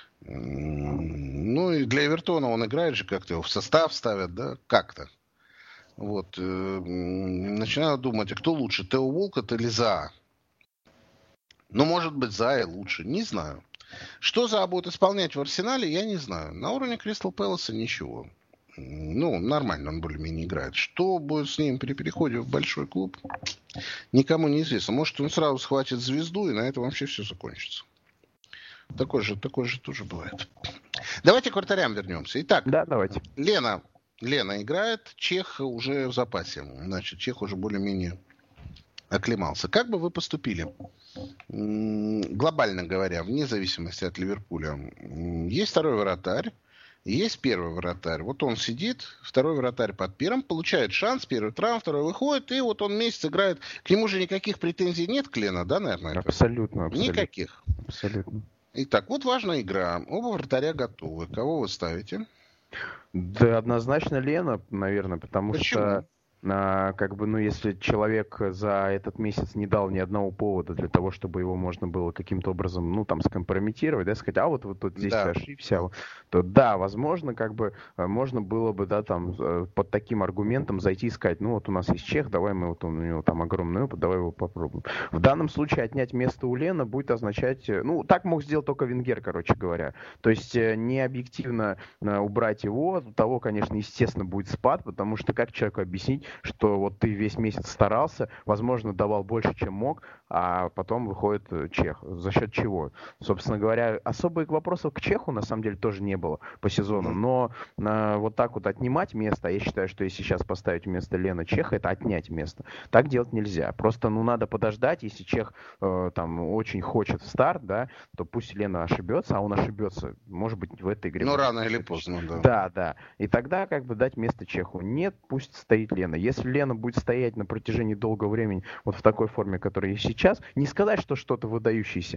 Ну и для Эвертона он играет же как-то, его в состав ставят, да, как-то. Вот. Начинаю думать, а кто лучше, Тео Волкотт или Заа? Ну, может быть, Заа лучше, не знаю. Что Заа будет исполнять в Арсенале, я не знаю. На уровне Кристал Пэласа ничего. Ну, нормально он более-менее играет. Что будет с ним при переходе в большой клуб, никому не известно. Может, он сразу схватит звезду, и на этом вообще все закончится. Такое же, такое же тоже бывает. Давайте к вратарям вернемся. Итак, да, давайте. Лена, Лена играет, Чех уже в запасе. Значит, Чех уже более-менее оклемался. Как бы вы поступили? Глобально говоря, вне зависимости от Ливерпуля, есть второй вратарь, есть первый вратарь. Вот он сидит, второй вратарь под первым, получает шанс, первый травм, второй выходит, и вот он месяц играет. К нему же никаких претензий нет, к Лену, да, наверное? Абсолютно, абсолютно. Никаких. Абсолютно. Итак, вот важная игра. Оба вратаря готовы. Кого вы ставите? Да, однозначно Лена, наверное, потому Почему? что а, как бы, ну, если человек за этот месяц не дал ни одного повода для того, чтобы его можно было каким-то образом, ну, там, скомпрометировать, да, сказать, а вот, вот тут здесь Да. ты ошибся, то да, возможно, как бы, можно было бы, да, там, под таким аргументом зайти и сказать, ну, вот у нас есть Чех, давай мы, вот он, у него там огромный опыт, давай его попробуем. В данном случае отнять место у Лена будет означать, ну, так мог сделать только Венгер, короче говоря. То есть не объективно убрать его, у того, конечно, естественно, будет спад, потому что как человеку объяснить, что вот ты весь месяц старался, возможно, давал больше, чем мог, а потом выходит Чех. За счет чего? Собственно говоря, особых вопросов к Чеху, на самом деле, тоже не было по сезону, но а, вот так вот отнимать место, я считаю, что если сейчас поставить вместо Лена Чеха, это отнять место. Так делать нельзя. Просто, ну, надо подождать, если Чех э, там очень хочет в старт, да, то пусть Лена ошибется, а он ошибется, может быть, в этой игре. Ну, рано или поздно, да. Да, да. И тогда как бы дать место Чеху. Нет, пусть стоит Лена. Если Лена будет стоять на протяжении долгого времени вот в такой форме, которая есть сейчас, не сказать, что что-то выдающееся,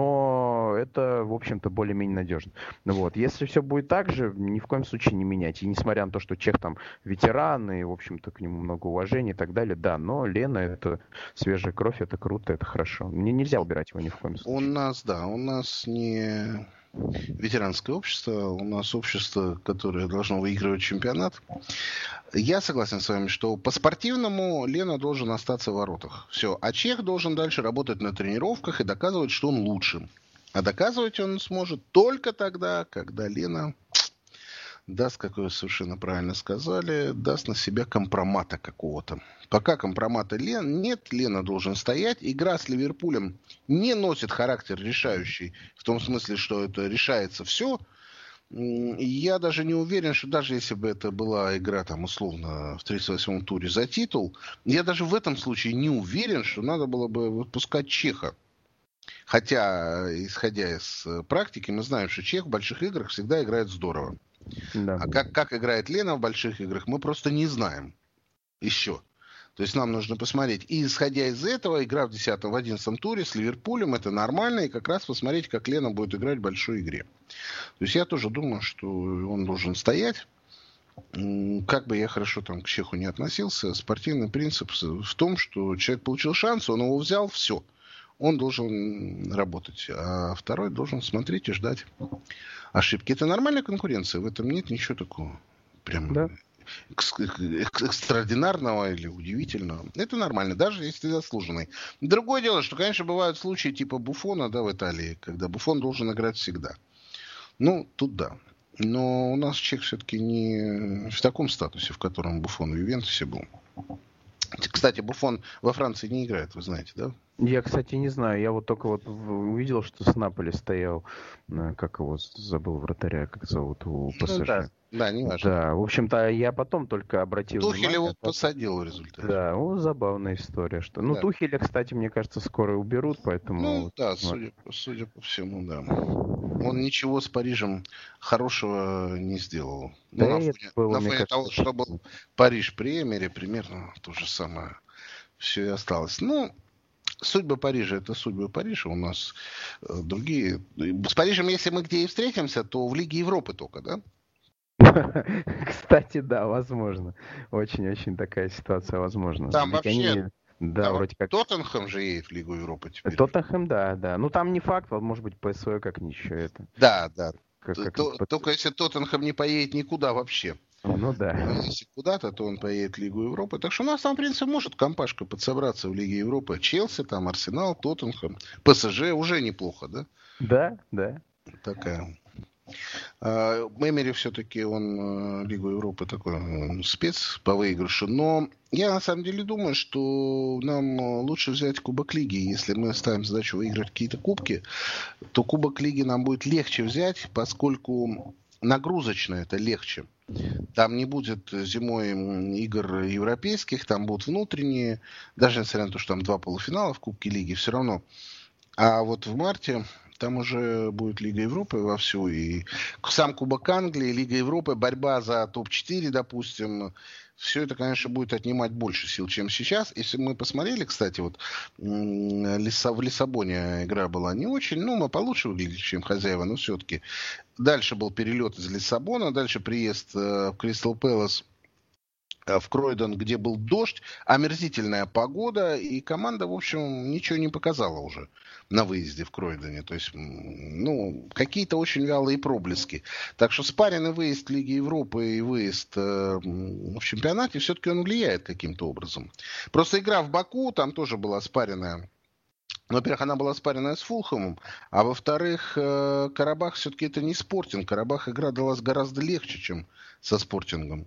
но это, в общем-то, более-менее надежно. Вот. Если все будет так же, ни в коем случае не менять. И несмотря на то, что Чех там ветеран, и, в общем-то, к нему много уважения и так далее, да, но Лена — это свежая кровь, это круто, это хорошо. Мне нельзя убирать его ни в коем случае. У нас, да, у нас не ветеранское общество, у нас общество, которое должно выигрывать чемпионат. Я согласен с вами, что по-спортивному Лена должен остаться в воротах. Все. А Чех должен дальше работать на тренировках и доказывать, что он лучше. А доказывать он сможет только тогда, когда Лена даст, как вы совершенно правильно сказали, даст на себя компромата какого-то. Пока компромата Лен нет, Лена должен стоять. Игра с Ливерпулем не носит характер решающий, в том смысле, что это решается все. Я даже не уверен, что даже если бы это была игра, там, условно, в тридцать восьмом туре за титул, я даже в этом случае не уверен, что надо было бы выпускать Чеха. Хотя, исходя из практики, мы знаем, что Чех в больших играх всегда играет здорово. Да. А как, как играет Лена в больших играх, мы просто не знаем еще. То есть нам нужно посмотреть. И исходя из этого, игра в десятом, в одиннадцатом туре с Ливерпулем, это нормально. И как раз посмотреть, как Лена будет играть в большой игре. То есть я тоже думаю, что он должен стоять. Как бы я хорошо там к Чеху не относился, спортивный принцип в том, что человек получил шанс, он его взял, все. Он должен работать. А второй должен смотреть и ждать ошибки. Это нормальная конкуренция. В этом нет ничего такого. Прям... Да. экстраординарного или удивительного. Это нормально, даже если заслуженный. Другое дело, что, конечно, бывают случаи типа Буфона, да, в Италии, когда Буфон должен играть всегда. Ну, тут да. Но у нас Чех все-таки не в таком статусе, в котором Буфон в Ювентусе был. Кстати, Буфон во Франции не играет, вы знаете, да? Я, кстати, не знаю. Я вот только вот увидел, что с Наполи стоял, как его, забыл вратаря, как зовут, у ПСЖ. Ну, да, да, не важно. Да, в общем-то, я потом только обратил Тухель внимание. его посадил в результате. Да, ну, забавная история. Что... Ну, да. Тухеля, кстати, мне кажется, скоро уберут, поэтому... Ну, да, судя, судя по всему, да. Он ничего с Парижем хорошего не сделал. Да, ну, на фоне, было, на фоне кажется, того, что был Париж премьере, примерно то же самое все и осталось. Ну, судьба Парижа — это судьба Парижа. У нас э, другие... С Парижем, если мы где и встретимся, то в Лиге Европы только, да? Кстати, да, возможно. Очень-очень такая ситуация возможна. Там Ведь вообще... они... Да, там вроде как... Тоттенхэм же едет в Лигу Европы теперь. Тоттенхэм, да, да. Ну, там не факт, может быть, ПСВ как-нибудь еще это. Да, да. Как, как... То, только если Тоттенхэм не поедет никуда вообще. Ну да. А если куда-то, то он поедет в Лигу Европы. Так что у нас там, в принципе, может компашка подсобраться в Лиге Европы. Челси, там, Арсенал, Тоттенхэм, ПСЖ уже неплохо, да? Да, да. Такая. А, Эмери все-таки он Лигу Европы такой он, спец по выигрышу. Но я на самом деле думаю, что нам лучше взять Кубок Лиги. Если мы ставим задачу выиграть какие-то кубки, то Кубок Лиги нам будет легче взять, поскольку нагрузочно это легче. Там не будет зимой игр европейских, там будут внутренние, даже несмотря на то, что там два полуфинала в Кубке Лиги, все равно. А вот в марте там уже будет Лига Европы вовсю, и сам Кубок Англии, Лига Европы, борьба за топ четыре, допустим, все это, конечно, будет отнимать больше сил, чем сейчас. Если мы посмотрели, кстати, вот в Лиссабоне игра была не очень, ну, мы получше выглядели, чем хозяева, но все-таки. Дальше был перелет из Лиссабона, дальше приезд в Кристал Пэлас, в Кройдон, где был дождь, омерзительная погода, и команда, в общем, ничего не показала уже на выезде в Кройдоне. То есть, ну, какие-то очень вялые проблески. Так что спаренный выезд Лиги Европы и выезд э, в чемпионате, все-таки он влияет каким-то образом. Просто игра в Баку, там тоже была спаренная. Во-первых, она была спаренная с Фулхэмом, а во-вторых, э, Карабах все-таки это не Спортинг. Карабах игра далась гораздо легче, чем со Спортингом.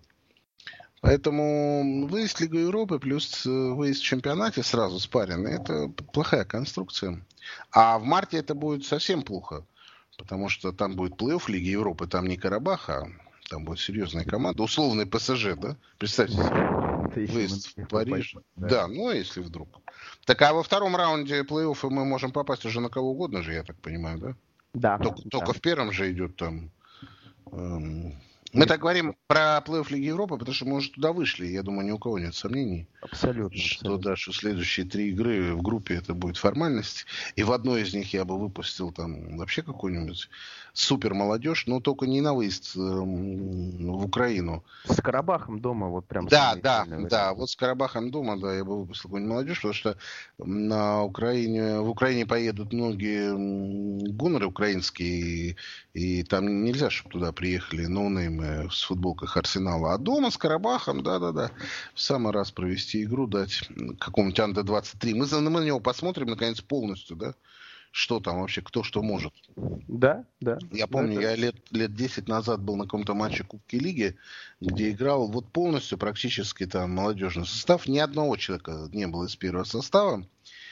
Поэтому выезд в Лигу Европы плюс выезд в чемпионате сразу спаренный — это плохая конструкция. А в марте это будет совсем плохо, потому что там будет плей-офф Лиги Европы, там не Карабах, а там будет серьезная команда, условный ПСЖ, да? Представьте себе, выезд в Париж. Да. да, ну если вдруг. Так а во втором раунде плей-оффа мы можем попасть уже на кого угодно же, я так понимаю, да? Да. Только, да. только в первом же идет там... Эм... Мы так говорим про плей-офф Лиги Европы, потому что мы уже туда вышли. Я думаю, ни у кого нет сомнений. Абсолютно. Что, абсолютно. Да, что следующие три игры в группе это будет формальность. И в одной из них я бы выпустил там вообще какую-нибудь супер молодежь, но только не на выезд э, в Украину. С Карабахом дома вот прям. Да, да, да. Вот с Карабахом дома, да, я бы выпустил какую-нибудь молодежь, потому что на Украине, в Украине поедут многие гуннеры украинские, и, и там нельзя, чтобы туда приехали ноунеймы с футболках Арсенала. А дома с Карабахом, да-да-да, в самый раз провести игру, дать какому-нибудь Ан Дэ двадцать три. Мы, мы на него посмотрим, наконец, полностью, да, что там вообще, кто что может. Да, да. Я помню, это... я лет, лет десять назад был на каком-то матче Кубки Лиги, где играл вот полностью практически там молодежный состав. Ни одного человека не было из первого состава.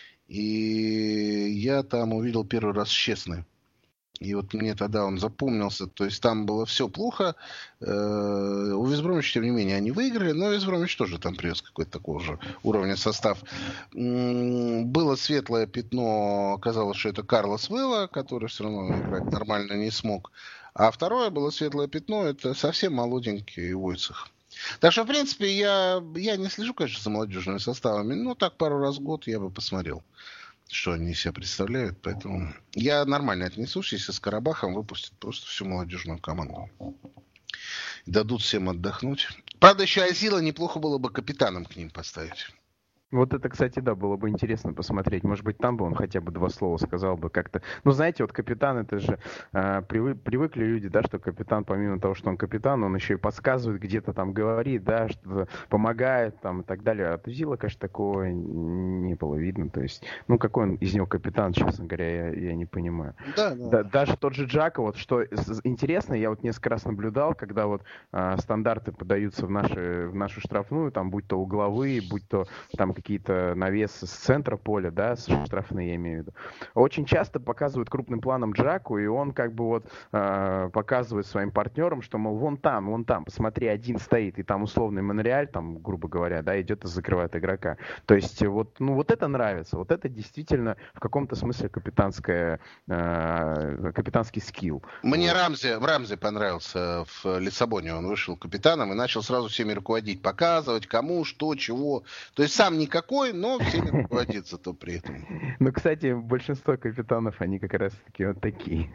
И я там увидел первый раз Честный. И вот мне тогда он запомнился. То есть там было все плохо. У Вестбромвича, тем не менее, они выиграли, но Вестбромвич тоже там привез какой-то такого же уровня состав. Было светлое пятно. Оказалось, что это Карлос Вела, который все равно играть нормально не смог. А второе было светлое пятно. Это совсем молоденький Войцех. Так что, в принципе, я, я не слежу, конечно, за молодежными составами. Но так пару раз в год я бы посмотрел, что они из себя представляют. Поэтому я нормально отнесусь, если с Карабахом выпустят просто всю молодежную команду. Дадут всем отдохнуть. Правда, еще Азила неплохо было бы капитаном к ним поставить. Вот это, кстати, да, было бы интересно посмотреть. Может быть, там бы он хотя бы два слова сказал бы как-то. Ну, знаете, вот капитан, это же э, привы, привыкли люди, да, что капитан, помимо того, что он капитан, он еще и подсказывает, где-то там говорит, да, что-то помогает там и так далее. От Узила, конечно, такого не было видно. видно. То есть, ну, какой он из него капитан, честно говоря, я, я не понимаю. Да, да. Да, даже тот же Джака, вот что интересно, я вот несколько раз наблюдал, когда вот а, стандарты подаются в, наши, в нашу штрафную, там, будь то угловые, будь то там какие-то навесы с центра поля, да, штрафные, я имею в виду. Очень часто показывают крупным планом Джаку, и он как бы вот а, показывает своим партнерам, что, мол, вон там, вон там, посмотри, один стоит, и там условный Монреаль, там, грубо говоря, да, идет и закрывает игрока. То есть вот, ну, вот это нравится, вот это действительно в каком-то смысле капитанская, э, капитанский скилл. Мне вот. Рамзи, Рамзи понравился в Лиссабоне, он вышел капитаном и начал сразу всеми руководить, показывать, кому, что, чего. То есть сам никакой, но всеми руководит зато при этом. Ну, кстати, большинство капитанов, они как раз-таки вот такие.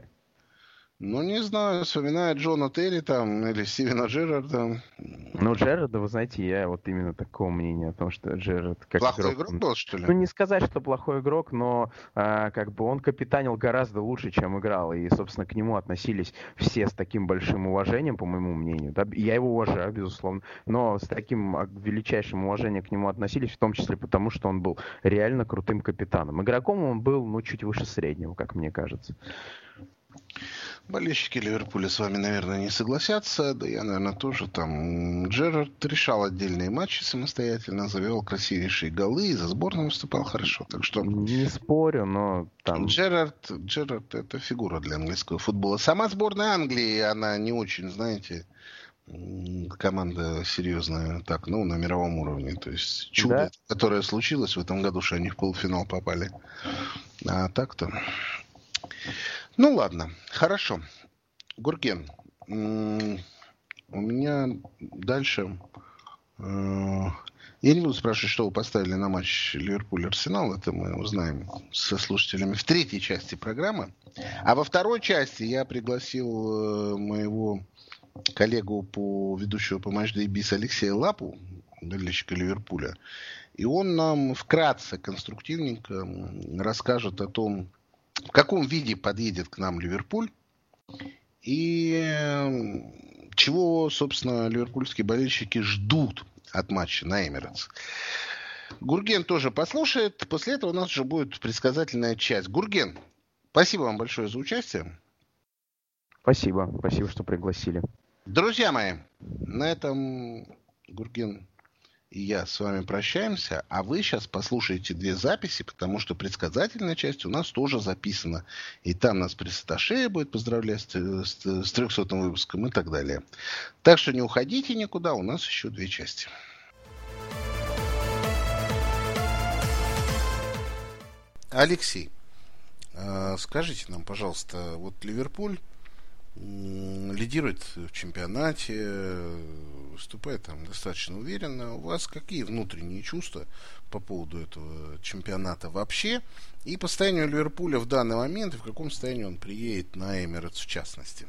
Ну, не знаю, вспоминаю Джона Терри там, или Стивена Джерарда. Ну, Джерарда, вы знаете, я вот именно такого мнения о том, что Джерард как Плохой игрок... игрок был, что ли? Ну, не сказать, что плохой игрок, но а, как бы он капитанил гораздо лучше, чем играл. И, собственно, к нему относились все с таким большим уважением, по моему мнению. Да? Я его уважаю, безусловно, но с таким величайшим уважением к нему относились, в том числе потому, что он был реально крутым капитаном. Игроком он был, ну, чуть выше среднего, как мне кажется. Болельщики Ливерпуля с вами, наверное, не согласятся. Да я, наверное, тоже. Там Джерард решал отдельные матчи самостоятельно, завел красивейшие голы и за сборную выступал хорошо. Так что... Не спорю, но там... Джерард, Джерард это фигура для английского футбола. Сама сборная Англии, она не очень, знаете, команда серьезная, так, ну, на мировом уровне. То есть чудо, да? Которое случилось в этом году, что они в полуфинал попали. А так-то... Ну ладно, хорошо. Гурген, у меня дальше... Я не буду спрашивать, что вы поставили на матч Ливерпуль-Арсенал. Это мы узнаем со слушателями в третьей части программы. А во второй части я пригласил моего коллегу по ведущему по Match day Biz Алексея Лапу, болельщика Ливерпуля. И он нам вкратце, конструктивненько расскажет о том, в каком виде подъедет к нам Ливерпуль и чего, собственно, ливерпульские болельщики ждут от матча на Эмирейтс. Гурген тоже послушает. После этого у нас уже будет предсказательная часть. Гурген, спасибо вам большое за участие. Спасибо. Спасибо, что пригласили. Друзья мои, на этом Гурген и я с вами прощаемся, а вы сейчас послушаете две записи, потому что предсказательная часть у нас тоже записана. И там нас пресс-атташе будет поздравлять с, с, с трехсотым выпуском и так далее. Так что не уходите никуда, у нас еще две части. Алексей, скажите нам, пожалуйста, вот Ливерпуль лидирует в чемпионате, выступает там достаточно уверенно. У вас какие внутренние чувства по поводу этого чемпионата вообще? И по состоянию Ливерпуля в данный момент, и в каком состоянии он приедет на Эмирейтс в частности?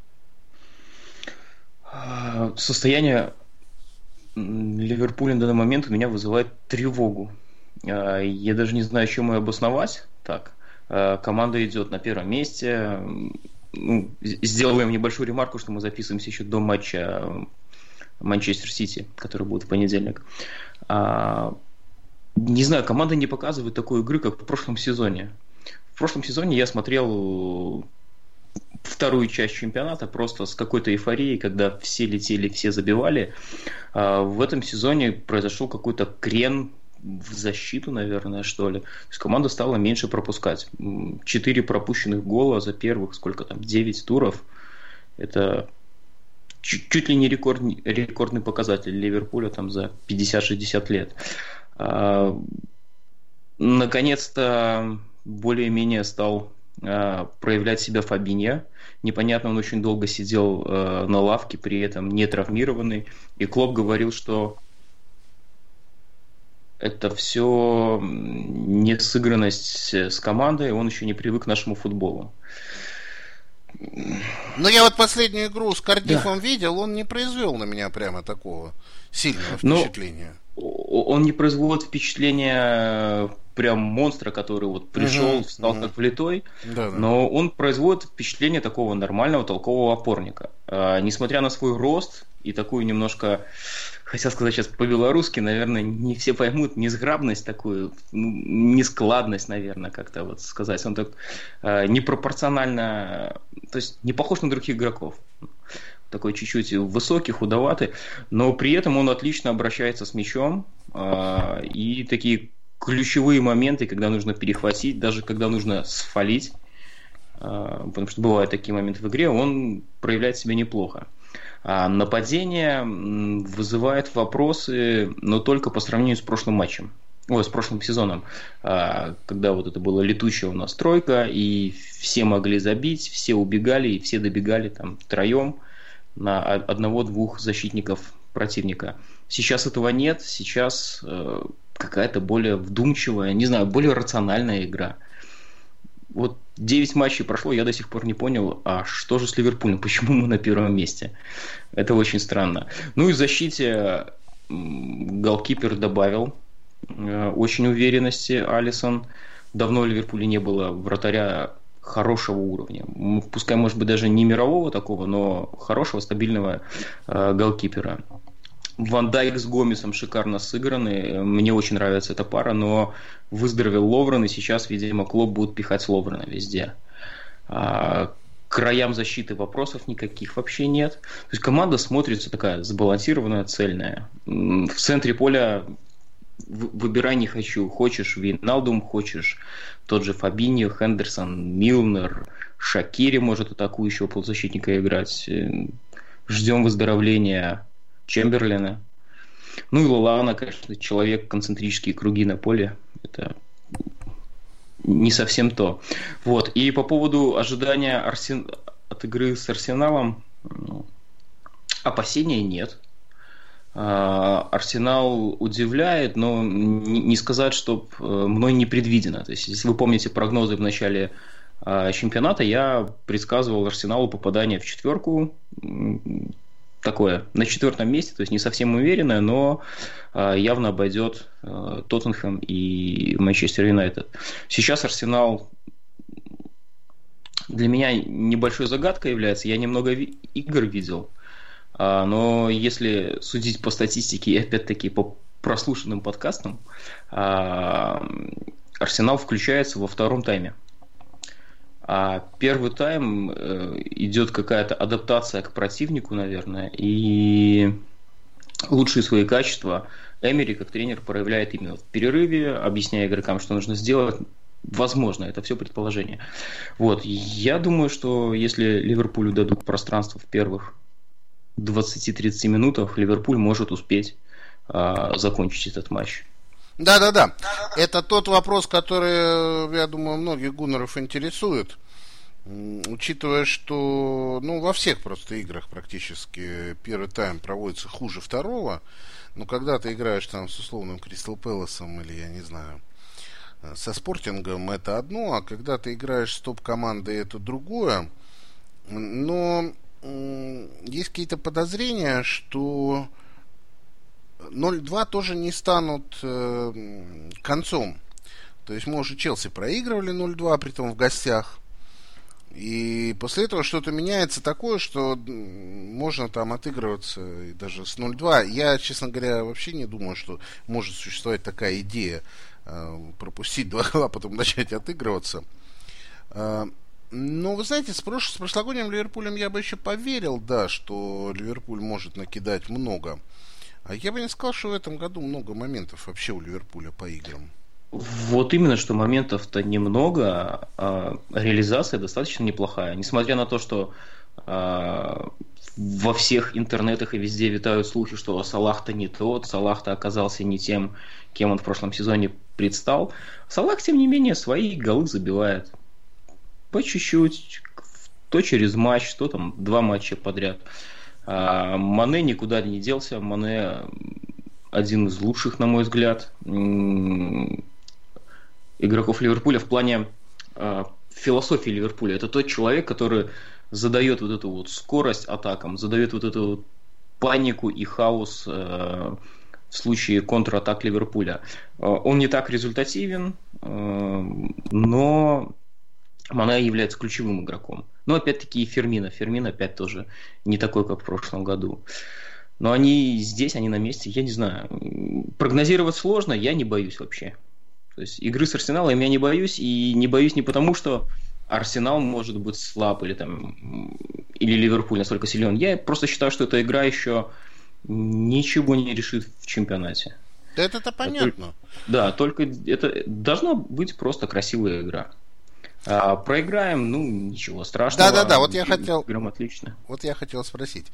Состояние Ливерпуля на данный момент у меня вызывает тревогу. Я даже не знаю, чем ее обосновать. Так, команда идет на первом месте. Ну, сделаем небольшую ремарку, что мы записываемся еще до матча Манчестер Сити, который будет в понедельник. А, не знаю, команда не показывает такой игры, как в прошлом сезоне. В прошлом сезоне я смотрел вторую часть чемпионата просто с какой-то эйфорией, когда все летели, все забивали. А в этом сезоне произошел какой-то крен в защиту, наверное, что ли. То есть команда стала меньше пропускать. Четыре пропущенных гола за первых, сколько там, девять туров. Это чуть, чуть ли не рекорд, рекордный показатель Ливерпуля там за пятьдесят-шестьдесят лет. А, наконец-то более-менее стал а, проявлять себя Фабиньо. Непонятно, он очень долго сидел а, на лавке, при этом не травмированный. И Клоп говорил, что это все не сыгранность с командой, он еще не привык к нашему футболу. Но я вот последнюю игру с Кардиффом да. видел, он не произвел на меня прямо такого сильного впечатления. Но он не производит впечатления прям монстра, который вот пришел, угу, встал угу. как влитой, да, да. но он производит впечатление такого нормального толкового опорника. несмотря на свой рост и такую немножко, хотел сказать сейчас по-белорусски, наверное, не все поймут, несграбность такую, ну, нескладность, наверное, как-то вот сказать. Он так э, непропорционально, то есть не похож на других игроков. Такой чуть-чуть высокий, худоватый, но при этом он отлично обращается с мячом, э, и такие ключевые моменты, когда нужно перехватить, даже когда нужно сфалить, э, потому что бывают такие моменты в игре, он проявляет себя неплохо. А нападение вызывает вопросы, но только по сравнению с прошлым матчем. Ой, с прошлым сезоном, когда вот это была летучая у нас тройка, и все могли забить, все убегали, и все добегали там втроем на одного-двух защитников противника. Сейчас этого нет, сейчас какая-то более вдумчивая, не знаю, более рациональная игра. Вот девять матчей прошло, я до сих пор не понял, а что же с Ливерпулем, почему мы на первом месте? Это очень странно. Ну и в защите голкипер добавил э, очень уверенности Алисон. Давно в Ливерпуле не было вратаря хорошего уровня. Пускай, может быть, даже не мирового такого, но хорошего, стабильного э, голкипера. Ван Дайк с Гомесом шикарно сыграны. Мне очень нравится эта пара, но выздоровел Ловрен, и сейчас, видимо, Клоп будет пихать Ловрена везде. А, к краям защиты вопросов никаких вообще нет. То есть команда смотрится такая сбалансированная, цельная. В центре поля выбирай не хочу. Хочешь Вейналдум, хочешь тот же Фабиньо, Хендерсон, Милнер, Шакири может атакующего полузащитника играть. Ждем выздоровления Чемберлина. Ну и Лолана, конечно, человек, концентрические круги на поле. Это не совсем то. Вот. И по поводу ожидания Арсен... от игры с Арсеналом, опасения нет. Арсенал удивляет, но не сказать, что мной не предвидено. То есть, если вы помните прогнозы в начале чемпионата, я предсказывал Арсеналу попадание в четверку. Такое, на четвертом месте, то есть не совсем уверенное, но э, явно обойдет э, Тоттенхэм и Манчестер Юнайтед. Сейчас Арсенал для меня небольшой загадкой является. Я немного ви- игр видел, э, но если судить по статистике и опять-таки по прослушанным подкастам, э, Арсенал включается во втором тайме. А первый тайм э, идет какая-то адаптация к противнику, наверное, и лучшие свои качества Эмери как тренер проявляет именно в перерыве, объясняя игрокам, что нужно сделать. Возможно, это все предположение. Вот. Я думаю, что если Ливерпулю дадут пространство в первых двадцати-тридцати минутах, Ливерпуль может успеть э, закончить этот матч. Да-да-да, это тот вопрос, который, я думаю, многих гуннеров интересует, учитывая, что, ну, во всех просто играх практически первый тайм проводится хуже второго, но когда ты играешь там с условным Кристал Пэласом или, я не знаю, со Спортингом, это одно, а когда ты играешь с топ-командой, это другое, но есть какие-то подозрения, что ноль-два тоже не станут э, концом. То есть мы уже Челси проигрывали ноль-два, притом в гостях. И после этого что-то меняется такое, что можно там отыгрываться даже с ноль-два. Я, честно говоря, вообще не думаю, что может существовать такая идея э, пропустить два гола, потом начать отыгрываться. Э, но, вы знаете, с, прош... с прошлогодним Ливерпулем я бы еще поверил, да, что Ливерпуль может накидать много. А я бы не сказал, что в этом году много моментов вообще у Ливерпуля по играм. Вот именно, что моментов-то немного, а реализация достаточно неплохая. Несмотря на то, что а, во всех интернетах и везде витают слухи, что Салах-то не тот, Салах-то оказался не тем, кем он в прошлом сезоне предстал. Салах, тем не менее, свои голы забивает. По чуть-чуть, то через матч, то там два матча подряд. А Мане никуда не делся. Мане один из лучших, на мой взгляд, игроков Ливерпуля в плане э, философии Ливерпуля. Это тот человек, который задает вот эту вот скорость атакам, задает вот эту вот панику и хаос э, в случае контратак Ливерпуля. Э, он не так результативен, э, но Мане является ключевым игроком. Но опять-таки и Фермино. Фермино опять тоже не такой, как в прошлом году. Но они здесь, они на месте, я не знаю. Прогнозировать сложно, я не боюсь вообще. То есть игры с Арсеналом я не боюсь, и не боюсь не потому, что Арсенал может быть слаб, или, там, или Ливерпуль настолько силен. Я просто считаю, что эта игра еще ничего не решит в чемпионате. Да это-то понятно. Да, только это должна быть просто красивая игра. А проиграем, ну, ничего страшного. Да-да-да, вот я хотел... Играем отлично. Вот я хотел спросить.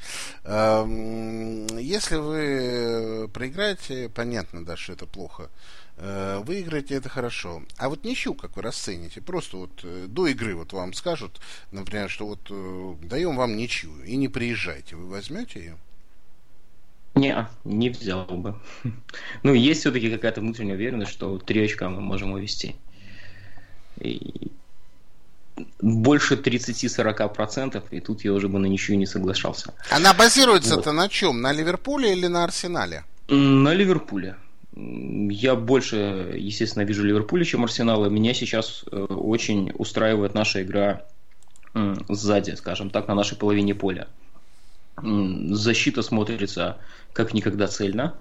Если вы проиграете, понятно, да, что это плохо. Выиграете, это хорошо. А вот ничью, как вы расцените? Просто вот до игры вот вам скажут, например, что вот даем вам ничью и не приезжайте. Вы возьмете ее? Не, не взял бы. Ну, есть все-таки какая-то внутренняя уверенность, что три очка мы можем увести. И больше тридцать-сорок процентов, и тут я уже бы на ничью не соглашался. Она базируется-то вот. На чем? На Ливерпуле или на Арсенале? На Ливерпуле. Я больше, естественно, вижу Ливерпуля, чем Арсенала. Меня сейчас очень устраивает наша игра сзади, скажем так, на нашей половине поля. Защита смотрится как никогда цельно.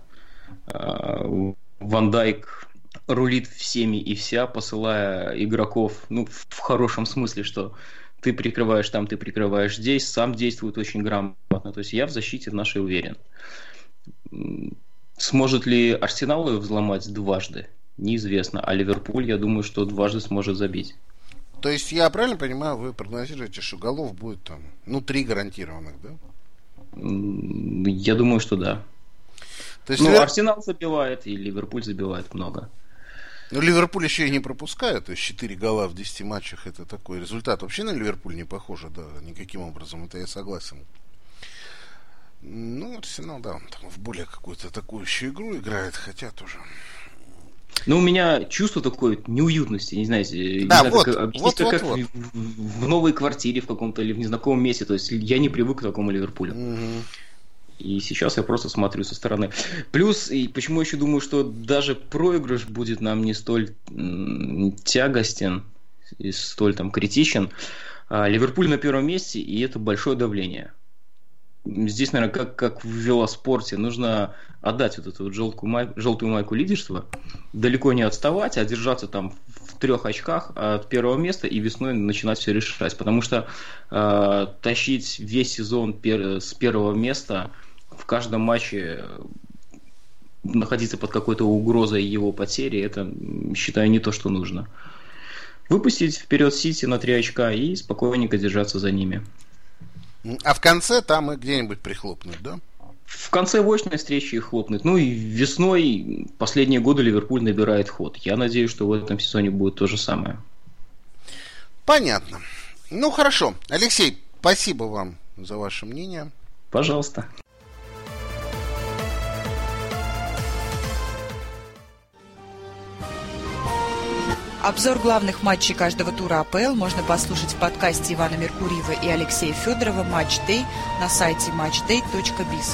Ван Дайк рулит всеми и вся, посылая игроков, ну, в хорошем смысле, что ты прикрываешь там, ты прикрываешь здесь, сам действует очень грамотно. То есть я в защите нашей уверен. Сможет ли Арсенал ее взломать дважды? Неизвестно. А Ливерпуль, я думаю, что дважды сможет забить. То есть я правильно понимаю, вы прогнозируете, что голов будет там, ну, три гарантированных, да? Я думаю, что да. То есть, ну, Ливер... Арсенал забивает, и Ливерпуль забивает много. Ну, Ливерпуль еще и не пропускает, то есть четыре гола в десяти матчах, это такой результат. Вообще на Ливерпуль не похоже, да, никаким образом, это я согласен. Ну, Арсенал, да, он там в более какую-то атакующую игру играет, хотя тоже... Ну, у меня чувство такой неуютности, не знаю, да, не знаю, вот, как, вот, вот, как вот. В, в новой квартире в каком-то или в незнакомом месте, то есть я не привык к такому Ливерпулю. Угу. И сейчас я просто смотрю со стороны. Плюс, и почему я еще думаю, что даже проигрыш будет нам не столь м, тягостен и столь там критичен. А, Ливерпуль на первом месте, и это большое давление. Здесь, наверное, как, как в велоспорте, нужно отдать вот эту вот желтую, май, желтую майку лидерства, далеко не отставать, а держаться там в трех очках от первого места и весной начинать все решать. Потому что э, тащить весь сезон пер, с первого места в каждом матче, находиться под какой-то угрозой его потери, это, считаю, не то, что нужно. Выпустить вперед Сити на три очка и спокойненько держаться за ними. А в конце там и где-нибудь прихлопнуть, да? В конце очной встречи их хлопнуть. Ну и весной последние годы Ливерпуль набирает ход. Я надеюсь, что в этом сезоне будет то же самое. Понятно. Ну хорошо. Алексей, спасибо вам за ваше мнение. Пожалуйста. Обзор главных матчей каждого тура АПЛ можно послушать в подкасте Ивана Меркурьева и Алексея Федорова «Матч Дэй» на сайте матчдэй точка биз.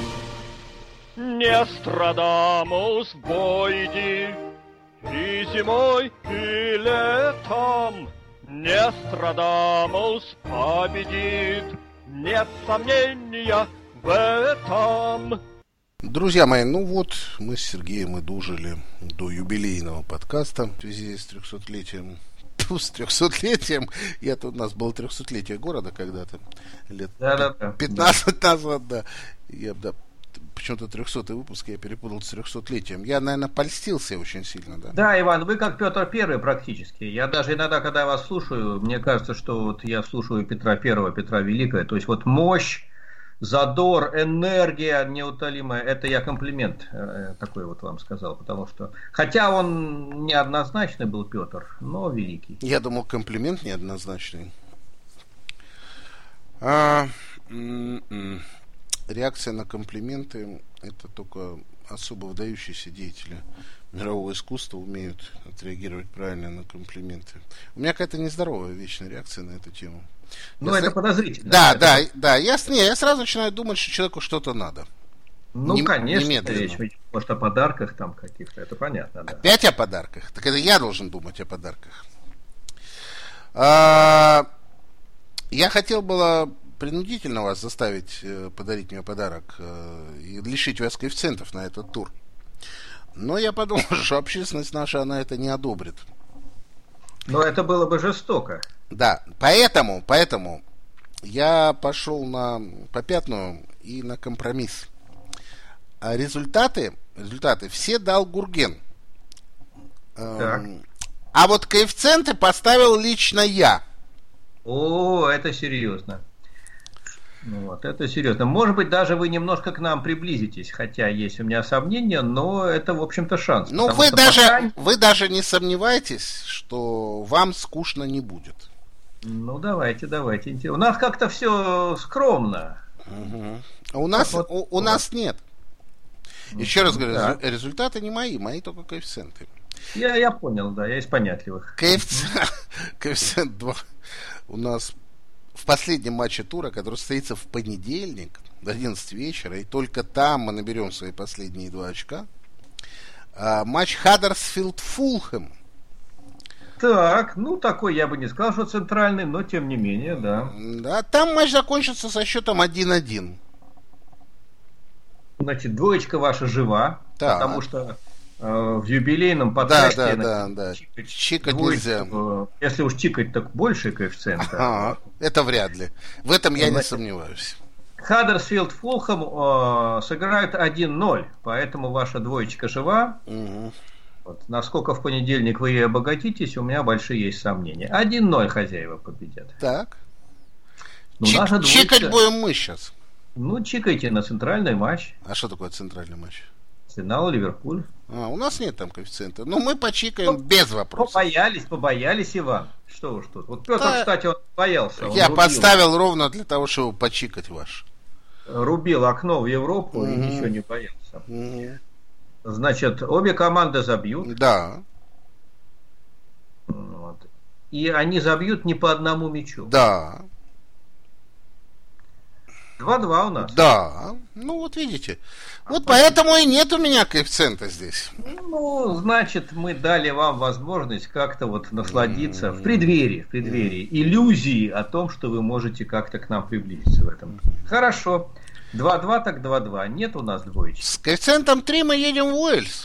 Не Нострадамус бойди и зимой, и летом. Не Нострадамус победит, нет сомнения в этом. Друзья мои, ну вот, мы с Сергеем и дожили до юбилейного подкаста в связи с трехсотлетием. С трехсотлетием. Я-то у нас было трехсотлетие города когда-то. Лет пятнадцать назад, да. Я, да. Почему-то трехсотый выпуск я перепутал с трехсотлетием. Я, наверное, польстился очень сильно, да? Да, Иван, вы как Петр Первый практически. Я даже иногда, когда вас слушаю, мне кажется, что вот я слушаю Петра Первого, Петра Великого. То есть вот мощь, задор, энергия неутолимая, это я комплимент э, такой вот вам сказал, потому что, хотя он неоднозначный был Петр, но великий. Я думал, комплимент неоднозначный. А, м-м. Реакция на комплименты — это только особо выдающиеся деятели мирового искусства умеют отреагировать правильно на комплименты. У меня какая-то нездоровая вечная реакция на эту тему. Ну, это с... подозрительно. Да, это... да, да. Я, не, я сразу начинаю думать, что человеку что-то надо. Ну, Нем... конечно, немедленно. речь может о подарках там каких-то, это понятно. Да. Опять о подарках? Так это я должен думать о подарках. А... Я хотел было принудительно вас заставить э, подарить мне подарок э, и лишить вас коэффициентов на этот тур. Но я подумал, что общественность наша, она это не одобрит. Но это было бы жестоко. Да, поэтому, поэтому я пошел на попятную и на компромисс. А результаты, результаты все дал Гурген. Так. А вот коэффициенты поставил лично я. О, это серьезно. Вот, это серьезно. Может быть, даже вы немножко к нам приблизитесь, хотя есть у меня сомнения, но это, в общем-то, шанс. Ну, вы даже, пока... вы даже не сомневаетесь, что вам скучно не будет. Ну, давайте, давайте. У нас как-то все скромно. Угу. А у нас, вот, у, у нас нет. Еще раз говорю, да. Результаты не мои, мои только коэффициенты. Я, я понял, да, я из понятливых. Коэффициент, коэффициент два у нас в последнем матче тура, который состоится в понедельник в одиннадцать вечера, и только там мы наберем свои последние два очка. А, матч Хаддерсфилд-Фулхэм. Так, ну такой я бы не сказал, что центральный, но тем не менее, да. Да, там матч закончится со счетом один-один. Значит, двоечка ваша жива, да. Потому что э, в юбилейном подкасте да, да, да, да. чикать, чикать двоечку, нельзя. Э, если уж чикать, так больше коэффициента. Ага, это вряд ли. В этом я Значит, не сомневаюсь. Хаддерсфилд-Фулхэм э, сыграют один-ноль, поэтому ваша двоечка жива. Угу. Вот, насколько в понедельник вы ей обогатитесь, у меня большие есть сомнения. один-ноль хозяева победят. Так. Ну, Чик- двоечка... Чикать будем мы сейчас. Ну, чикайте на центральный матч. А что такое центральный матч? Арсенал, Ливерпуль. А, у нас нет там коэффициента. Ну, мы почикаем ну, без вопросов. Побоялись, побоялись, Иван. Что уж тут. Вот Петр, да, кстати, он боялся. Он я рубил. подставил ровно для того, чтобы почикать ваш. Рубил окно в Европу mm-hmm. и ничего не боялся. Mm-hmm. Значит, обе команды забьют. Да. Вот. И они забьют не по одному мячу. Да. два-два у нас. Да, ну вот видите. А вот поэтому и нет у меня коэффициента здесь. Ну, значит, мы дали вам возможность как-то вот насладиться mm-hmm. в преддверии, в преддверии mm-hmm. иллюзии о том, что вы можете как-то к нам приблизиться в этом. Mm-hmm. Хорошо. два-два так два-два. Нет у нас двоечки. С коэффициентом три мы едем в Уэльс.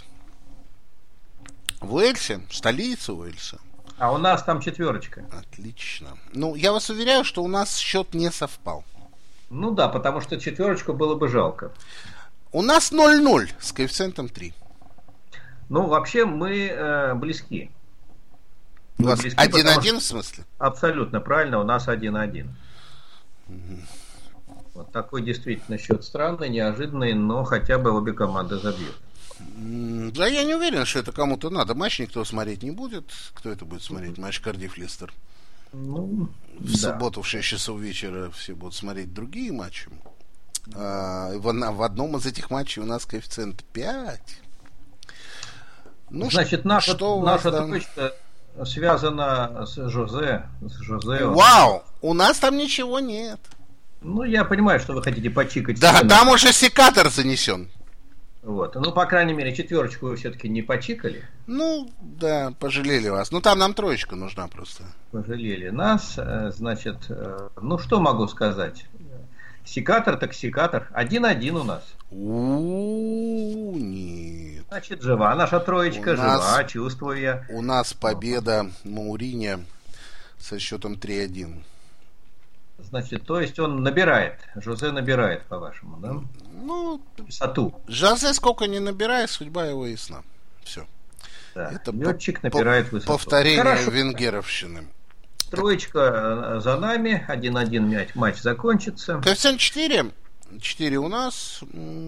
В Уэльсе, столица Уэльса. А у нас там четверочка. Отлично. Ну, я вас уверяю, что у нас счет не совпал. Ну да, потому что четверочку было бы жалко. У нас ноль-ноль с коэффициентом три. Ну, вообще мы э, близки. У вас один-один в смысле? Абсолютно правильно, у нас один-один. Угу. Вот такой действительно счет странный, неожиданный, но хотя бы обе команды забьют. Да, я не уверен, что это кому-то надо. Матч никто смотреть не будет. Кто это будет смотреть? Матч Кардифф-Лестер. Ну, в да. субботу в шесть часов вечера все будут смотреть другие матчи. А, в, в одном из этих матчей у нас коэффициент пять. Ну, значит, наша, что наша точка связана с Жозе. С Жозе Вау! У нас там ничего нет. Ну, я понимаю, что вы хотите почикать. Да, там уже секатор занесен. Вот. Ну, по крайней мере, четверочку вы все-таки не почикали. Ну, да, пожалели вас. Ну, там нам троечка нужна просто. Пожалели нас. Значит, ну, что могу сказать? Секатор так секатор. Один-один у нас. У-у-у, нет. Значит, жива наша троечка, у жива, нас, чувствую я. У нас победа Мауриньо со счетом три-один. Значит, то есть он набирает, Жозе набирает, по-вашему, да? Ну, высоту. Жозе сколько не набирает, судьба его ясна. Все. Да. Это летчик по- набирает высоту. Повторение Хорошо. Венгеровщины. Троечка за нами, один-один мяч, матч закончится. Коэффициент четыре. четыре у нас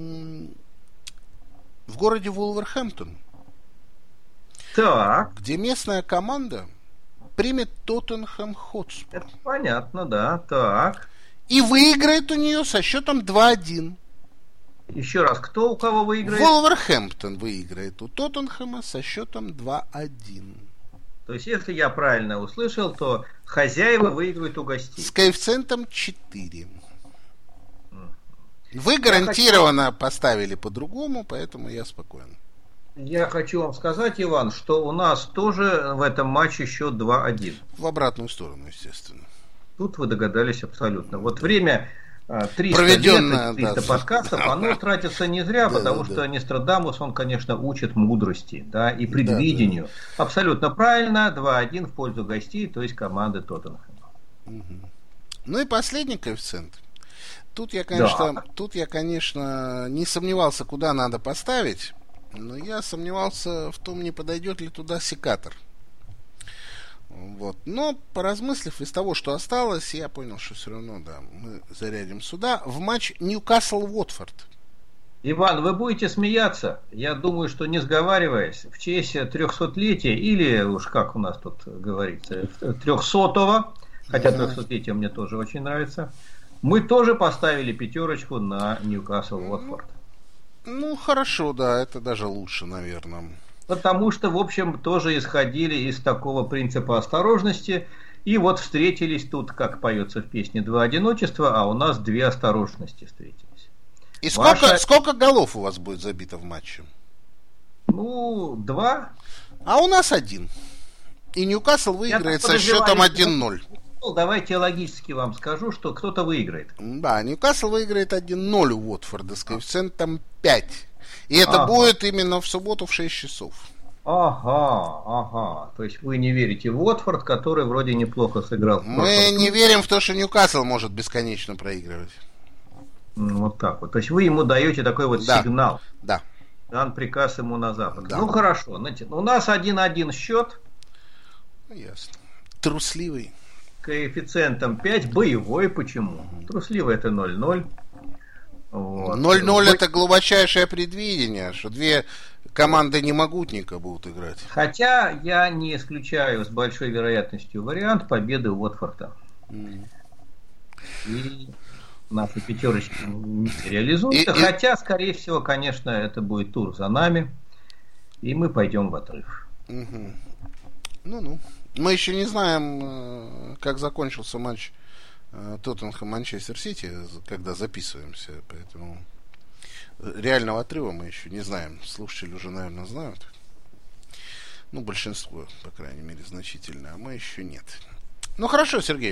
в городе Вулверхэмптон. Так. Где местная команда примет Тоттенхэм Хотспур. Это понятно, да. Так. И выиграет у нее со счетом два-один. Еще раз, кто у кого выиграет? Вулверхэмптон выиграет у Тоттенхэма со счетом два-один. То есть, если я правильно услышал, то хозяева выиграют у гостей. С коэффициентом четыре. Вы гарантированно хочу... поставили по-другому, поэтому я спокоен. Я хочу вам сказать, Иван, что у нас тоже в этом матче счет два-один. В обратную сторону, естественно. Тут вы догадались абсолютно. Вот время триста проведенное, лет, триста да, подкастов, да, оно тратится не зря, да, потому да, что да. Нострадамус, он, конечно, учит мудрости, да, и предвидению. Да, да. Абсолютно правильно, два один в пользу гостей, то есть команды Тоттенхэма. Угу. Ну и последний коэффициент. Тут я, конечно, да. тут я, конечно, не сомневался, куда надо поставить, но я сомневался в том, не подойдет ли туда секатор. Вот. Но, поразмыслив из того, что осталось, я понял, что все равно, да, мы зарядим сюда. В матч Ньюкасл-Уотфорд. Иван, вы будете смеяться. Я думаю, что не сговариваясь, в честь трехсотлетия, или уж как у нас тут говорится, трехсотого, хотя трехсотлетие мне тоже очень нравится, мы тоже поставили пятерочку на Ньюкасл-Уотфорд. Ну, хорошо, да, это даже лучше, наверное. Потому что, в общем, тоже исходили из такого принципа осторожности. И вот встретились тут, как поется в песне, два одиночества, а у нас две осторожности встретились. И сколько, Ваша... сколько голов у вас будет забито в матче? Ну, два. А у нас один. И Ньюкасл выиграет со счетом один ноль. Ну, давайте я логически вам скажу, что кто-то выиграет. Да, Ньюкасл выиграет один ноль у Уотфорда с коэффициентом пять. И это ага. будет именно в субботу в шесть часов. Ага, ага. То есть вы не верите в Уотфорд, который вроде неплохо сыграл. Мы не верим в то, что Ньюкасл может бесконечно проигрывать. Вот так вот. То есть вы ему даете такой вот да. сигнал. Да. Дан приказ ему на запад. Да. Ну хорошо. Знаете, у нас один-один счет. Ясно. Трусливый. Коэффициентом пять. Боевой почему? Угу. Трусливый это ноль ноль. Вот. ноль ноль это глубочайшее предвидение, что две команды немогутника будут играть. Хотя я не исключаю с большой вероятностью вариант победы Уотфорда. Mm. И наши пятерочки не реализуются. И, хотя, и... скорее всего, конечно, это будет тур за нами. И мы пойдем в отрыв. Mm-hmm. Ну-ну. Мы еще не знаем, как закончился матч Тоттенхэм-Манчестер Сити, когда записываемся, поэтому реального отрыва мы еще не знаем. Слушатели уже, наверное, знают. Ну, большинство, по крайней мере, значительно, а мы еще нет. Ну, хорошо, Сергей.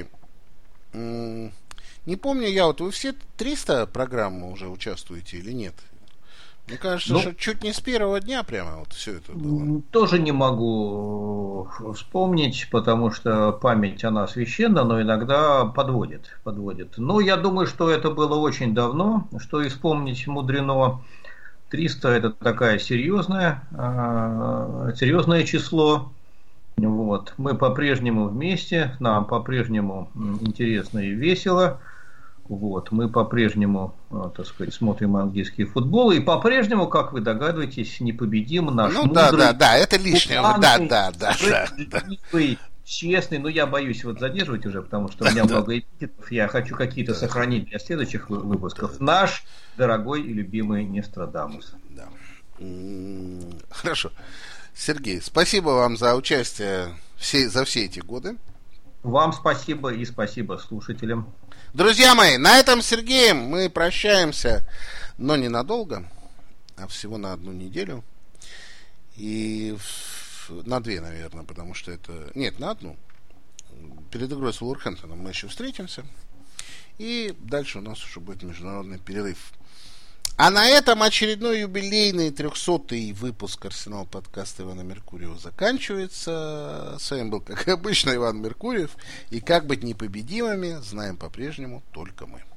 Не помню я, вот вы все триста программ уже участвуете или нет? Мне кажется, ну, что чуть не с первого дня прямо вот все это было. Тоже не могу вспомнить, потому что память она священна, но иногда подводит, подводит. Но я думаю, что это было очень давно, что и вспомнить мудрено. триста это такая серьезная, серьезное число. Вот. Мы по-прежнему вместе, нам по-прежнему интересно и весело. Вот, мы по-прежнему, так сказать, смотрим английский футбол, и по-прежнему, как вы догадываетесь, непобедим наш ну, мудрый, да, да, да, это лишнее, да, да, да, да, честный, но я боюсь вот задерживать уже, потому что у меня много эпитетов, я хочу какие-то сохранить для следующих выпусков. Наш дорогой и любимый Нострадамус. Да. Хорошо. Сергей, спасибо вам за участие все, за все эти годы. Вам спасибо и спасибо слушателям. Друзья мои, на этом с Сергеем мы прощаемся, но ненадолго, а всего на одну неделю. И на две, наверное, потому что это... Нет, на одну. Перед игрой с Вулверхэмптоном мы еще встретимся. И дальше у нас уже будет международный перерыв. А на этом очередной юбилейный трехсотый выпуск Арсенал подкаста Ивана Меркурьева заканчивается. С вами был, как обычно, Иван Меркурьев. И как быть непобедимыми, знаем по-прежнему только мы.